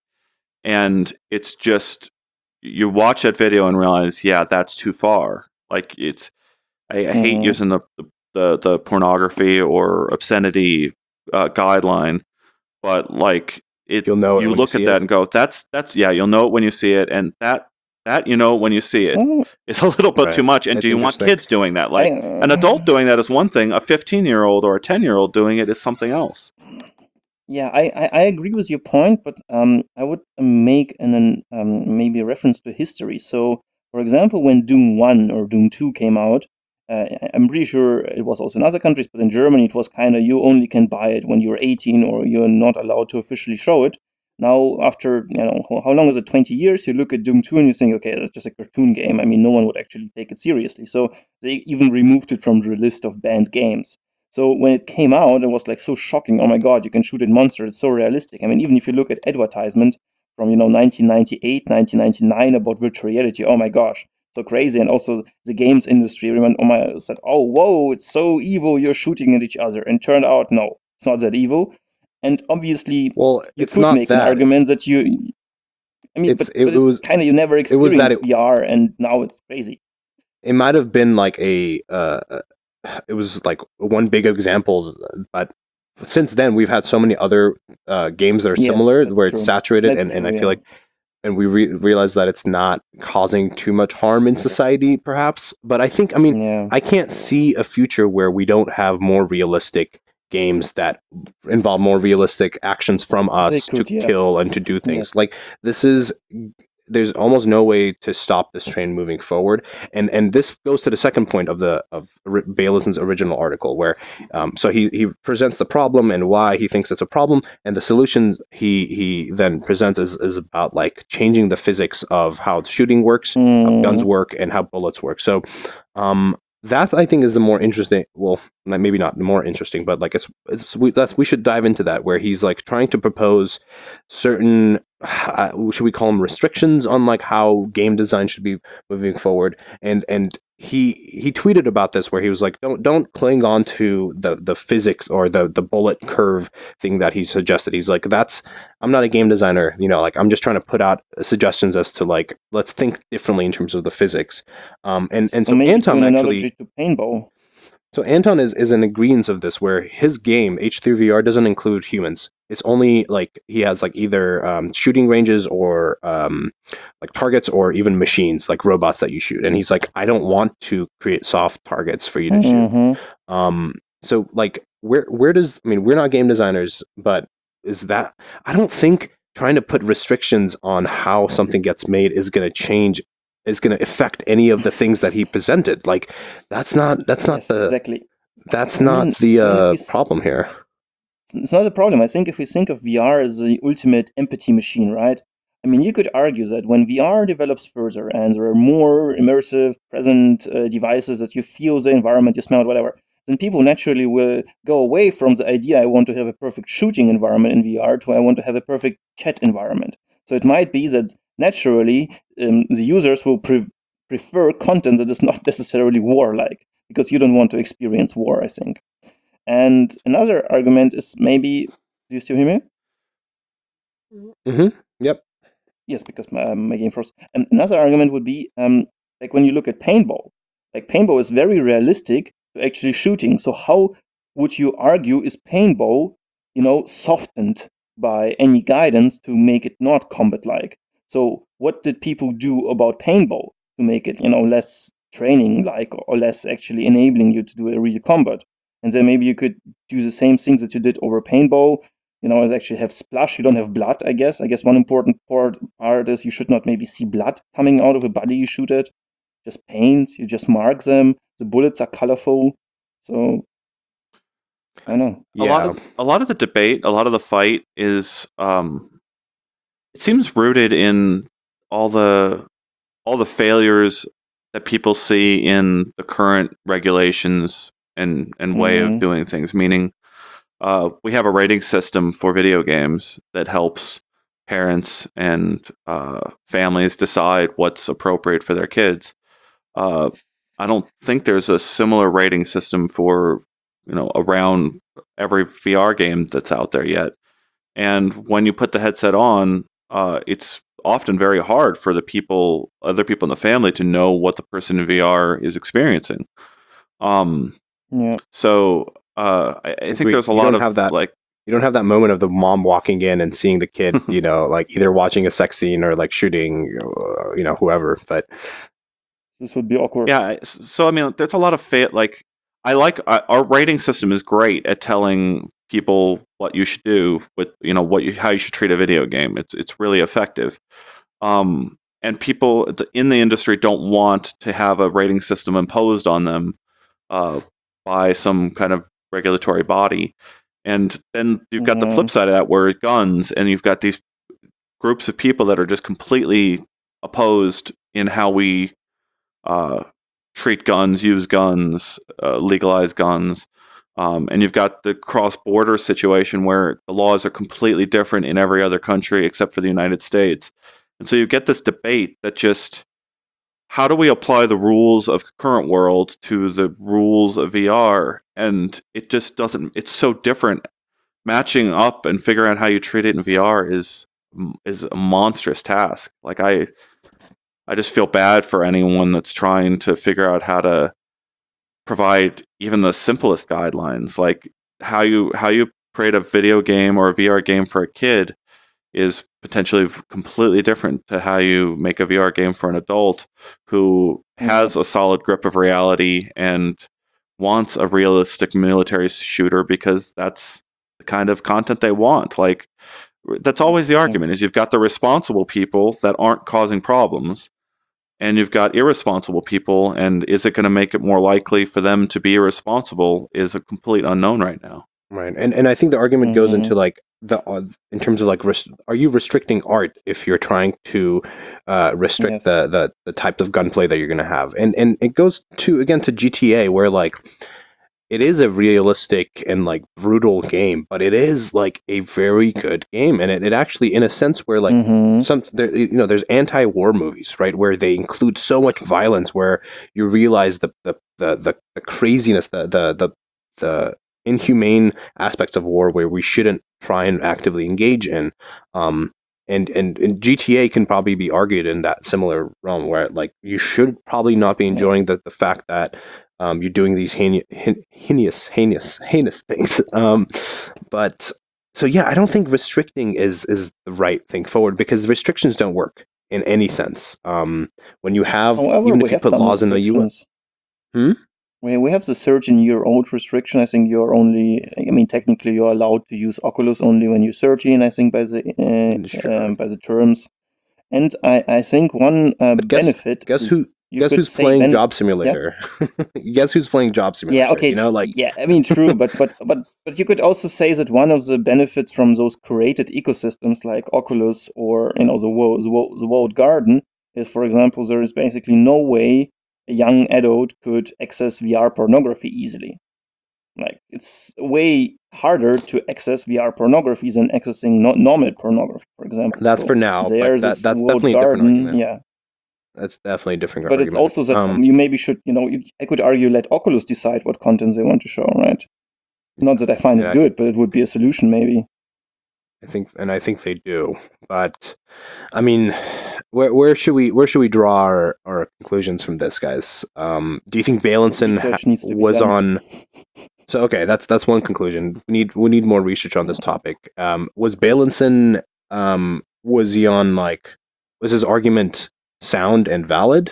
And it's just, you watch that video and realize, yeah, that's too far. Like, it's, I, I hate Mhm. using the, the the pornography or obscenity uh, guideline, but like it, You'll know it you when you look see at it. that and go, that's that's yeah, you'll know it when you see it, and that that you know when you see it Well, is a little bit Right. too much. And It's do you want interesting. kids doing that? Like, I, an adult doing that is one thing. A fifteen-year-old or a ten-year-old doing it is something else. Yeah, I, I, I agree with your point, but um, I would make an, an um, maybe a reference to history. So, for example, when Doom one or Doom two came out, uh, I- I'm pretty sure it was also in other countries, but in Germany it was kind of you only can buy it when you're eighteen or you're not allowed to officially show it. Now, after, you know, how, how long is it? twenty years, you look at Doom two and you think, okay, that's just a cartoon game. I mean, no one would actually take it seriously. So they even removed it from the list of banned games. So when it came out, it was like so shocking. Oh my God, you can shoot at monsters. It's so realistic. I mean, even if you look at advertisement from, you know, nineteen ninety-eight, nineteen ninety-nine about virtual reality, oh my gosh, so crazy. And also the games industry, remember, oh my, said, oh, whoa, it's so evil. You're shooting at each other. And turned out, no, it's not that evil. And obviously, Well, you it's could not make an that. argument that you, I mean, It's but, it, but it was it's kind of, you never was experienced that it- V R and now it's crazy. it might have been like a uh, uh, it was like one big example, but since then we've had so many other uh, games that are Yeah, similar that's where it's true. saturated, That's and, and true, I feel yeah. like and we re- realize that it's not causing too much harm in society, perhaps. But I think, I mean, Yeah. I can't see a future where we don't have more realistic games that involve more realistic actions from us could, to yeah. kill and to do things. Yes. Like, this is there's almost no way to stop this train moving forward, and and this goes to the second point of the of R- Baylison's original article, where um, so he he presents the problem and why he thinks it's a problem, and the solutions he he then presents is, is about like changing the physics of how shooting works, how guns Mm. work, and how bullets work. So um, that I think is the more interesting. Well, like, maybe not more interesting, but like it's it's we that's we should dive into that, where he's like trying to propose certain uh, should we call them restrictions on like how game design should be moving forward, and and he he tweeted about this where he was like, don't don't cling on to the the physics or the the bullet curve thing that he suggested. He's like, that's I'm not a game designer, you know, like I'm just trying to put out suggestions as to like, let's think differently in terms of the physics. Um, and and so, maybe Anton do an actually analogy to paintball. so Anton is, is in agreement of this, where his game H three V R doesn't include humans. It's only like he has like either um, shooting ranges or um, like targets or even machines like robots that you shoot. And he's like, I don't want to create soft targets for you to shoot. Mhm. Um, so like where where does I mean we're not game designers, but is that I don't think trying to put restrictions on how something gets made is going to change is going to affect any of the things that he presented. Like that's not that's not Yes, the exactly. that's I not mean, the when uh, we s- problem here. it's not a problem. I think if we think of V R as the ultimate empathy machine, right? I mean, you could argue that when V R develops further and there are more immersive, present uh, devices that you feel the environment, you smell it, whatever, then people naturally will go away from the idea I want to have a perfect shooting environment in V R to I want to have a perfect chat environment. So it might be that naturally um, the users will pre- prefer content that is not necessarily war-like because you don't want to experience war, I think. And another argument is maybe, do you still hear me? Mm-hmm. Yep. Yes, because my, my game froze. And another argument would be um, like when you look at paintball, like paintball is very realistic to actually shooting. So how would you argue is paintball, you know, softened by any guidance to make it not combat-like? So what did people do about paintball to make it, you know, less training-like or less actually enabling you to do a real combat? And then maybe you could do the same things that you did over paintball. You know, it actually have splash. You don't have blood, I guess. I guess one important part, part is you should not maybe see blood coming out of a body you shoot at. Just paint. You just mark them. The bullets are colorful. So, I don't know. A lot Yeah. of a lot of the debate, a lot of the fight is um, it seems rooted in all the all the failures that people see in the current regulations and and way of Mhm. doing things. Meaning, uh, we have a rating system for video games that helps parents and uh, families decide what's appropriate for their kids. Uh, I don't think there's a similar rating system for you know, around every V R game that's out there yet. And when you put the headset on, uh, it's often very hard for the people, other people in the family, to know what the person in V R is experiencing. Um, Yeah. so uh, I, I think Agreed. there's a You lot don't of have that- like, You don't have that moment of the mom walking in and seeing the kid, you know, like either watching a sex scene or like shooting, uh, you know, whoever. But This would be awkward. yeah. s- So I mean, there's a lot of fa- like I like uh, our rating system is great at telling people what you should do with, you know, what you how you should treat a video game. It's it's really effective. Um, and people th- in the industry don't want to have a rating system imposed on them uh, by some kind of regulatory body. And then you've got the Mhm. flip side of that, where guns, and you've got these groups of people that are just completely opposed in how we uh, treat guns, use guns, uh, legalize guns. Um, and you've got the cross-border situation where the laws are completely different in every other country except for the United States. And so you get this debate that just, how do we apply the rules of current world to the rules of V R? And it just doesn't, it's so different. Matching up and figuring out how you treat it in V R is is a monstrous task. Like I I just feel bad for anyone that's trying to figure out how to provide even the simplest guidelines, like how you how you create a video game or a V R game for a kid is potentially v- completely different to how you make a V R game for an adult who has a solid grip of reality and wants a realistic military shooter because that's the kind of content they want. Like that's always the argument, is you've got the responsible people that aren't causing problems, and you've got irresponsible people, and is it going to make it more likely for them to be irresponsible is a complete unknown right now. right, and and I think the argument goes Mhm. into like the uh, in terms of like res- are you restricting art if you're trying to uh, restrict Yes. the, the the type of gunplay that you're going to have, and and it goes to again to G T A, where like it is a realistic and like brutal game, but it is like a very good game, and it, it actually, in a sense, where like Mhm. some there, you know, there's anti-war movies, right, where they include so much violence, where you realize the the the, the, the craziness, the, the the the inhumane aspects of war, where we shouldn't try and actively engage in. Um, and, and and G T A can probably be argued in that similar realm, where like you should probably not be enjoying the, the fact that um, you're doing these heinous, heinous, heinous, heinous things. Um, but so yeah, I don't think restricting is is the right thing forward, because restrictions don't work in any sense. Um, when you have, However, even we if you have put some laws in the U S, restrictions. Hmm? We we have the thirteen-year-old restriction. I think you're only, I mean, technically you're allowed to use Oculus only when you're thirteen, I think, by the uh, Sure. um, by the terms. And I, I think one uh, But guess- benefit. guess is who? you Guess could who's say playing then- Job Simulator? Guess who's playing Job Simulator? Yeah, okay, You know, like yeah, I mean, true, but but but but you could also say that one of the benefits from those created ecosystems like Oculus or you know the wo- the, wo- the walled garden is, for example, there is basically no way a young adult could access V R pornography easily. Like it's way harder to access V R pornography than accessing no- normal pornography, for example. that's So for now. there's But that, this that's walled definitely a different garden, argument. yeah. That's definitely a different But argument. it's also that Um, you maybe should, you know, you, I could argue let Oculus decide what content they want to show, right? Not that I find Yeah. it good, but it would be a solution maybe. I think, and I think they do. But I mean, where where should we where should we draw our, our conclusions from this, guys? Um, do you think Bailenson ha- Research needs to be was done. on? So okay, that's that's one conclusion. We need we need more research on this topic. Um, was Bailenson um was he on like was his argument sound and valid?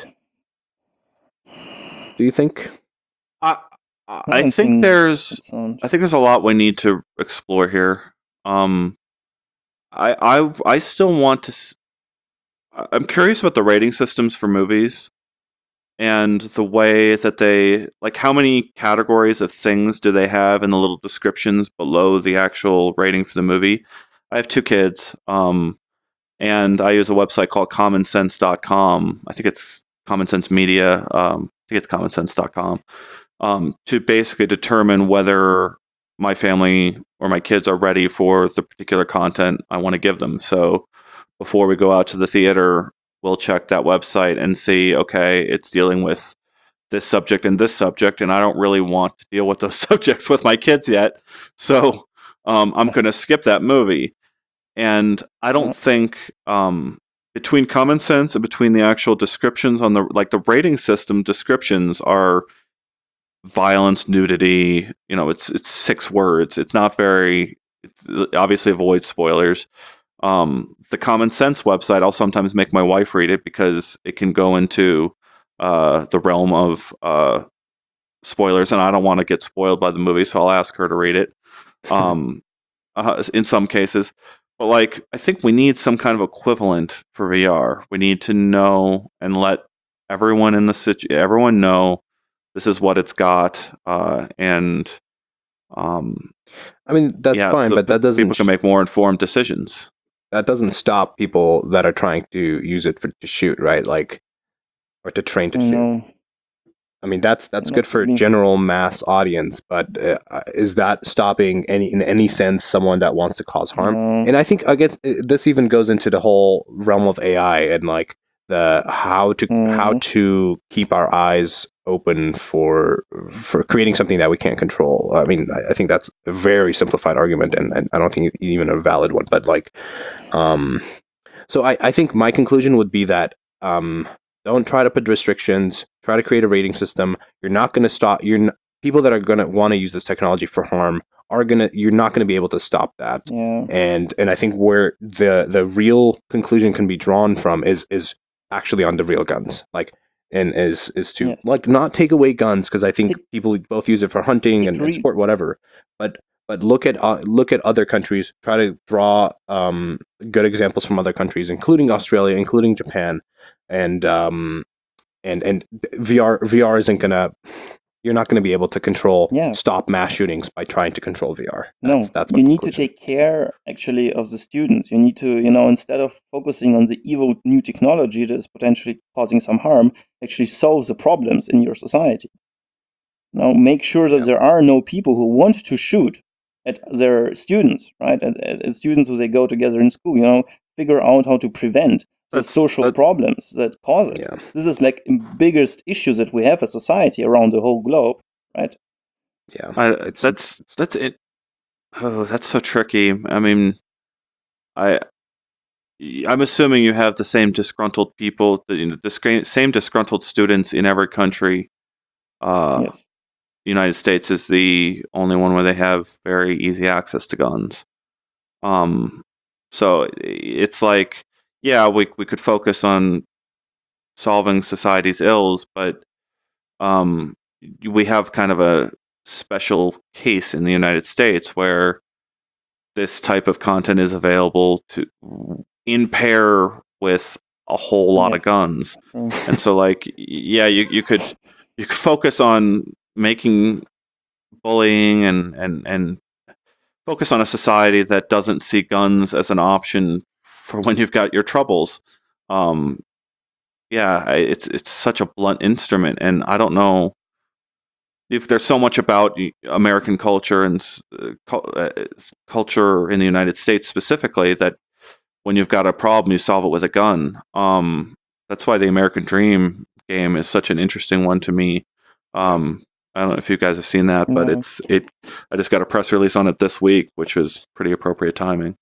Do you think? I I I don't think think there's That sound- I think there's a lot we need to explore here. Um, I I I still want to. s- I- I'm curious about the rating systems for movies and the way that they, like, how many categories of things do they have in the little descriptions below the actual rating for the movie. I have two kids, um, and I use a website called common sense dot com. I think it's Common Sense Media. Um, I think it's common sense dot com. Um, to basically determine whether my family or my kids are ready for the particular content I want to give them. So before we go out to the theater, we'll check that website and see, okay, it's dealing with this subject and this subject, and I don't really want to deal with those subjects with my kids yet. So um, I'm going to skip that movie. And I don't Yeah. think um, between common sense and between the actual descriptions on the like the rating system descriptions are violence, nudity. You know, it's it's six words. It's not very. It's, it obviously avoids spoilers. Um, the common sense website, I'll sometimes make my wife read it because it can go into uh, the realm of uh, spoilers, and I don't want to get spoiled by the movie, so I'll ask her to read it. Um, uh, in some cases. But like, I think we need some kind of equivalent for V R. We need to know and let everyone in the situ- everyone know this is what it's got, uh, and um, I mean, that's yeah, fine, so but that doesn't people can sh- make more informed decisions. that doesn't stop people that are trying to use it for to shoot, right? Like, or to train to shoot. No, I mean, that's that's not good for really. general mass audience, but uh, is that stopping any in any sense someone that wants to cause harm? No. And I think I guess uh, this even goes into the whole realm of A I and like the how to how Mhm. to keep our eyes open for for creating something that we can't control. I mean, I, I think that's a very simplified argument, and, and I don't think it's even a valid one. But like, um, so I, I think my conclusion would be that um, don't try to put restrictions. Try to create a rating system. You're not going to stop. You're n- people that are going to want to use this technology for harm are gonna. You're not going to be able to stop that. Yeah. And and I think where the the real conclusion can be drawn from is is actually on the real guns. Like and is is to Yes. like not take away guns because I think It- people both use it for hunting and, and Agreed. sport, whatever. But but look at uh, look at other countries. Try to draw um, good examples from other countries, including Australia, including Japan, and um, and and V R V R isn't gonna. You're not going to be able to control Yeah. stop mass shootings by trying to control V R. No, That's, that's my you need to conclusion. take care actually of the students. You need to, you know, instead of focusing on the evil new technology that is potentially causing some harm, actually solve the problems in your society. Now, make sure that Yeah. there are no people who want to shoot at their students, right? At, at, at students who they go together in school, you know, figure out how to prevent the That's- social that- problems that cause it. Yeah. This is like the biggest issue that we have as society around the whole globe, right? Yeah. I, It's- that's that's it. Oh, that's so tricky. I mean, I I'm assuming you have the same disgruntled people, the, you know, the sca- same disgruntled students in every country. Uh, Yes. United States is the only one where they have very easy access to guns. Um, so it's like, yeah, we we could focus on solving society's ills, but um, we have kind of a special case in the United States where this type of content is available to in pair with a whole lot of Yes. guns. True. And so like yeah, you you could you could focus on making bullying and and and focus on a society that doesn't see guns as an option for when you've got your troubles. Um yeah, I- it's it's such a blunt instrument, and I don't know if there's so much about y- American culture and s- uh, cul- uh, s- culture in the United States specifically that when you've got a problem, you solve it with a gun. Um, that's why the American Dream game is such an interesting one to me. Um, I don't know if you guys have seen that, but No. it's it. I just got a press release on it this week, which was pretty appropriate timing.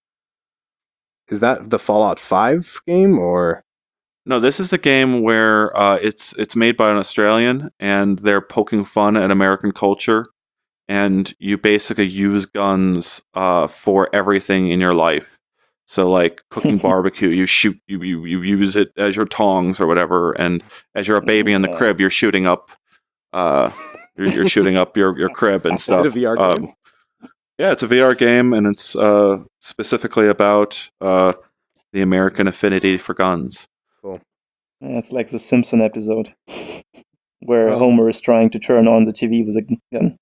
Is that the Fallout five game or? No, this is the game where uh, it's it's made by an Australian, and they're poking fun at American culture, and you basically use guns uh, for everything in your life. So, like cooking barbecue, you shoot you, you you use it as your tongs or whatever, and as you're a baby in the Yeah. crib, you're shooting up, uh, you're, you're shooting up your, your crib and Is it stuff. a V R Um, game? yeah, it's a V R game, and it's uh, specifically about uh, the American affinity for guns. Yeah, it's like the Simpson episode where Um, Homer is trying to turn on the T V with a gun.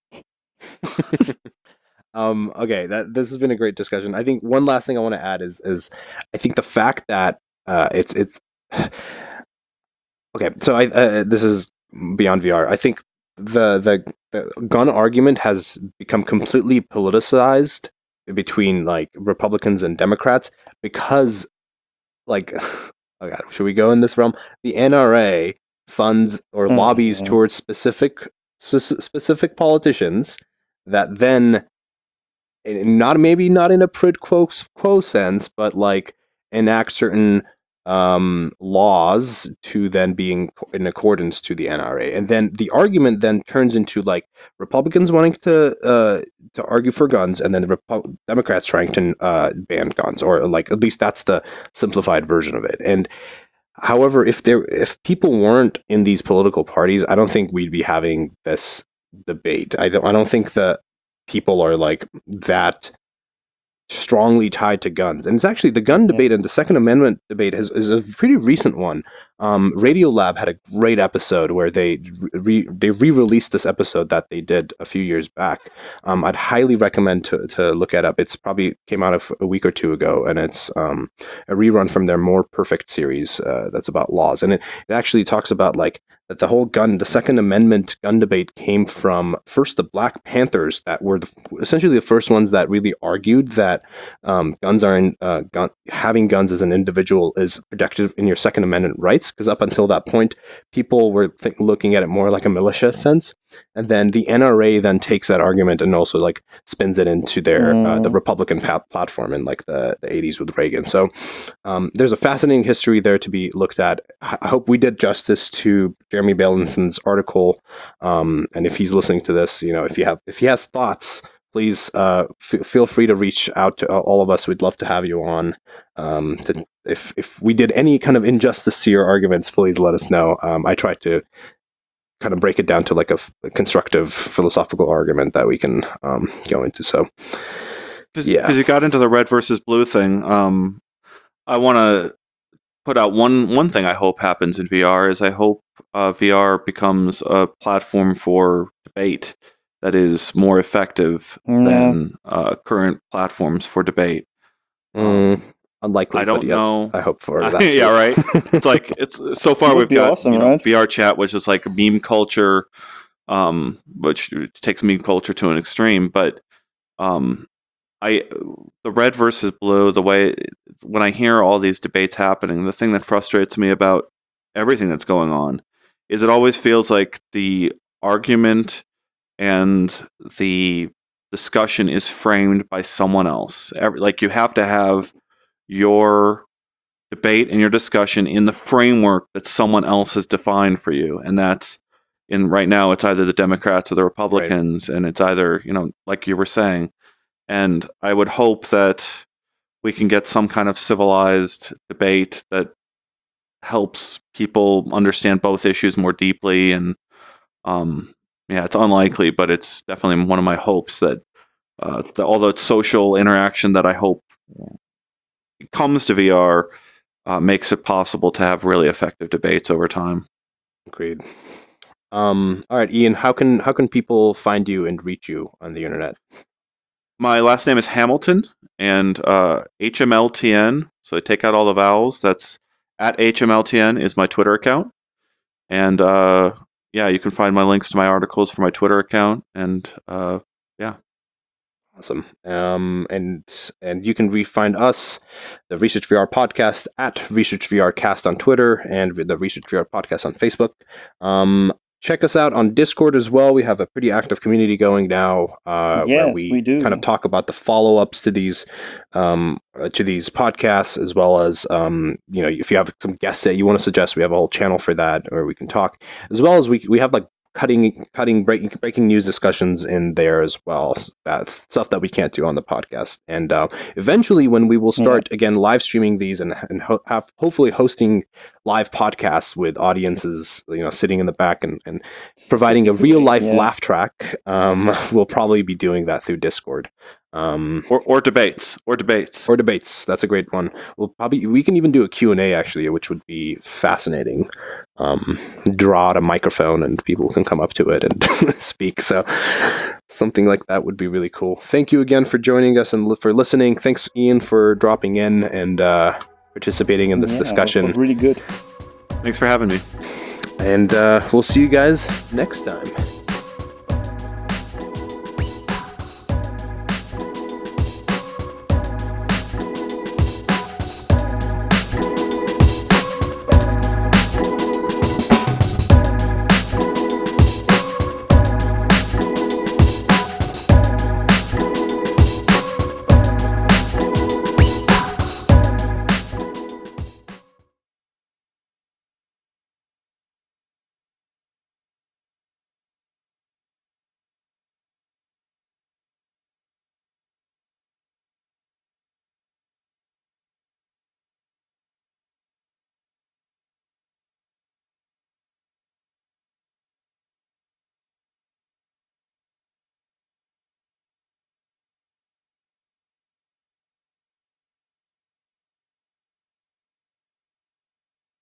um, okay, that this has been a great discussion. I think one last thing I want to add is is I think the fact that uh, it's it's okay. So I uh, this is beyond V R. I think the, the the gun argument has become completely politicized between like Republicans and Democrats because like oh god, should we go in this realm? The N R A funds or Mm. lobbies towards specific spe- specific politicians that then, and not maybe not in a quid quo quo sense, but like enact certain um, laws to then being in accordance to the N R A, and then the argument then turns into like Republicans wanting to uh, to argue for guns, and then the Repo- Democrats trying to uh, ban guns, or like at least that's the simplified version of it. And however, if there if people weren't in these political parties, I don't think we'd be having this debate. I don't I don't think that people are like that strongly tied to guns. And it's actually the gun debate and the Second Amendment debate is, is a pretty recent one. Um, Radiolab had a great episode where they re, they re-released this episode that they did a few years back. Um, I'd highly recommend to, to look it up. It's probably came out of a week or two ago, and it's um, a rerun from their More Perfect series uh, that's about laws. And it, it actually talks about like that the whole gun, the Second Amendment gun debate came from first the Black Panthers that were the, essentially the first ones that really argued that um, guns are in, uh, gun, having guns as an individual is protected in your Second Amendment rights. Because up until that point, people were th- looking at it more like a militia sense, and then the N R A then takes that argument and also like spins it into their mm. uh, the Republican pa- platform in like the, the eighties with Reagan. So um, there's a fascinating history there to be looked at. I hope we did justice to Jeremy Baileyson's article, um, and if he's listening to this, you know, if you have if he has thoughts, please uh, f- feel free to reach out to all of us. We'd love to have you on. Um, to, if if we did any kind of injustice to your arguments, please let us know. Um, I try to kind of break it down to like a, f- a constructive philosophical argument that we can um, go into. So, Cause, yeah, because you got into the red versus blue thing. Um, I want to put out one one thing I hope happens in V R is I hope uh, V R becomes a platform for debate that is more effective Yeah. than uh, current platforms for debate. Mm, Um, unlikely. I don't but yes, know. I hope for I- that. Too. yeah, right. It's like it's so far It would we've be got awesome, you know, right? V R chat, which is like meme culture, um, which takes meme culture to an extreme. But um, I the red versus blue, the way when I hear all these debates happening, the thing that frustrates me about everything that's going on is it always feels like the argument and the discussion is framed by someone else. Every, like you have to have your debate and your discussion in the framework that someone else has defined for you, and that's in right now it's either the Democrats or the Republicans, right. And it's either, you know, like you were saying. And I would hope that we can get some kind of civilized debate that helps people understand both issues more deeply. And um, yeah, it's unlikely, but it's definitely one of my hopes that uh, the, all the social interaction that I hope comes to V R uh, makes it possible to have really effective debates over time. Agreed. Um, all right, Ian, how can how can people find you and reach you on the internet? My last name is Hamilton, and uh, H M L T N, so I take out all the vowels. That's at H M L T N is my Twitter account. And uh, yeah, you can find my links to my articles for my Twitter account. And uh, yeah. Awesome. Um, and and you can re-find us, the Research V R podcast, at Research V R Cast on Twitter and the Research V R podcast on Facebook. Um, check us out on Discord as well. We have a pretty active community going now, uh, Yes, where we, we do. kind of talk about the follow-ups to these um, uh, to these podcasts, as well as um, you know, if you have some guests that you want to suggest, we have a whole channel for that, where we can talk, as well as we we have like cutting cutting breaking breaking news discussions in there as well, that stuff that we can't do on the podcast. And uh, eventually when we will start yeah. again live streaming these and and ho- have hopefully hosting live podcasts with audiences, you know, sitting in the back and, and providing a real life yeah. laugh track, um, we'll probably be doing that through Discord. Um, or or debates or debates or debates. That's a great one. We'll probably we can even do a Q and A actually, which would be fascinating. Um, draw out a microphone and people can come up to it and speak. So something like that would be really cool. Thank you again for joining us and li- for listening. Thanks, Ian, for dropping in and uh, participating in this yeah, discussion. It was really good. Thanks for having me. And uh, we'll see you guys next time.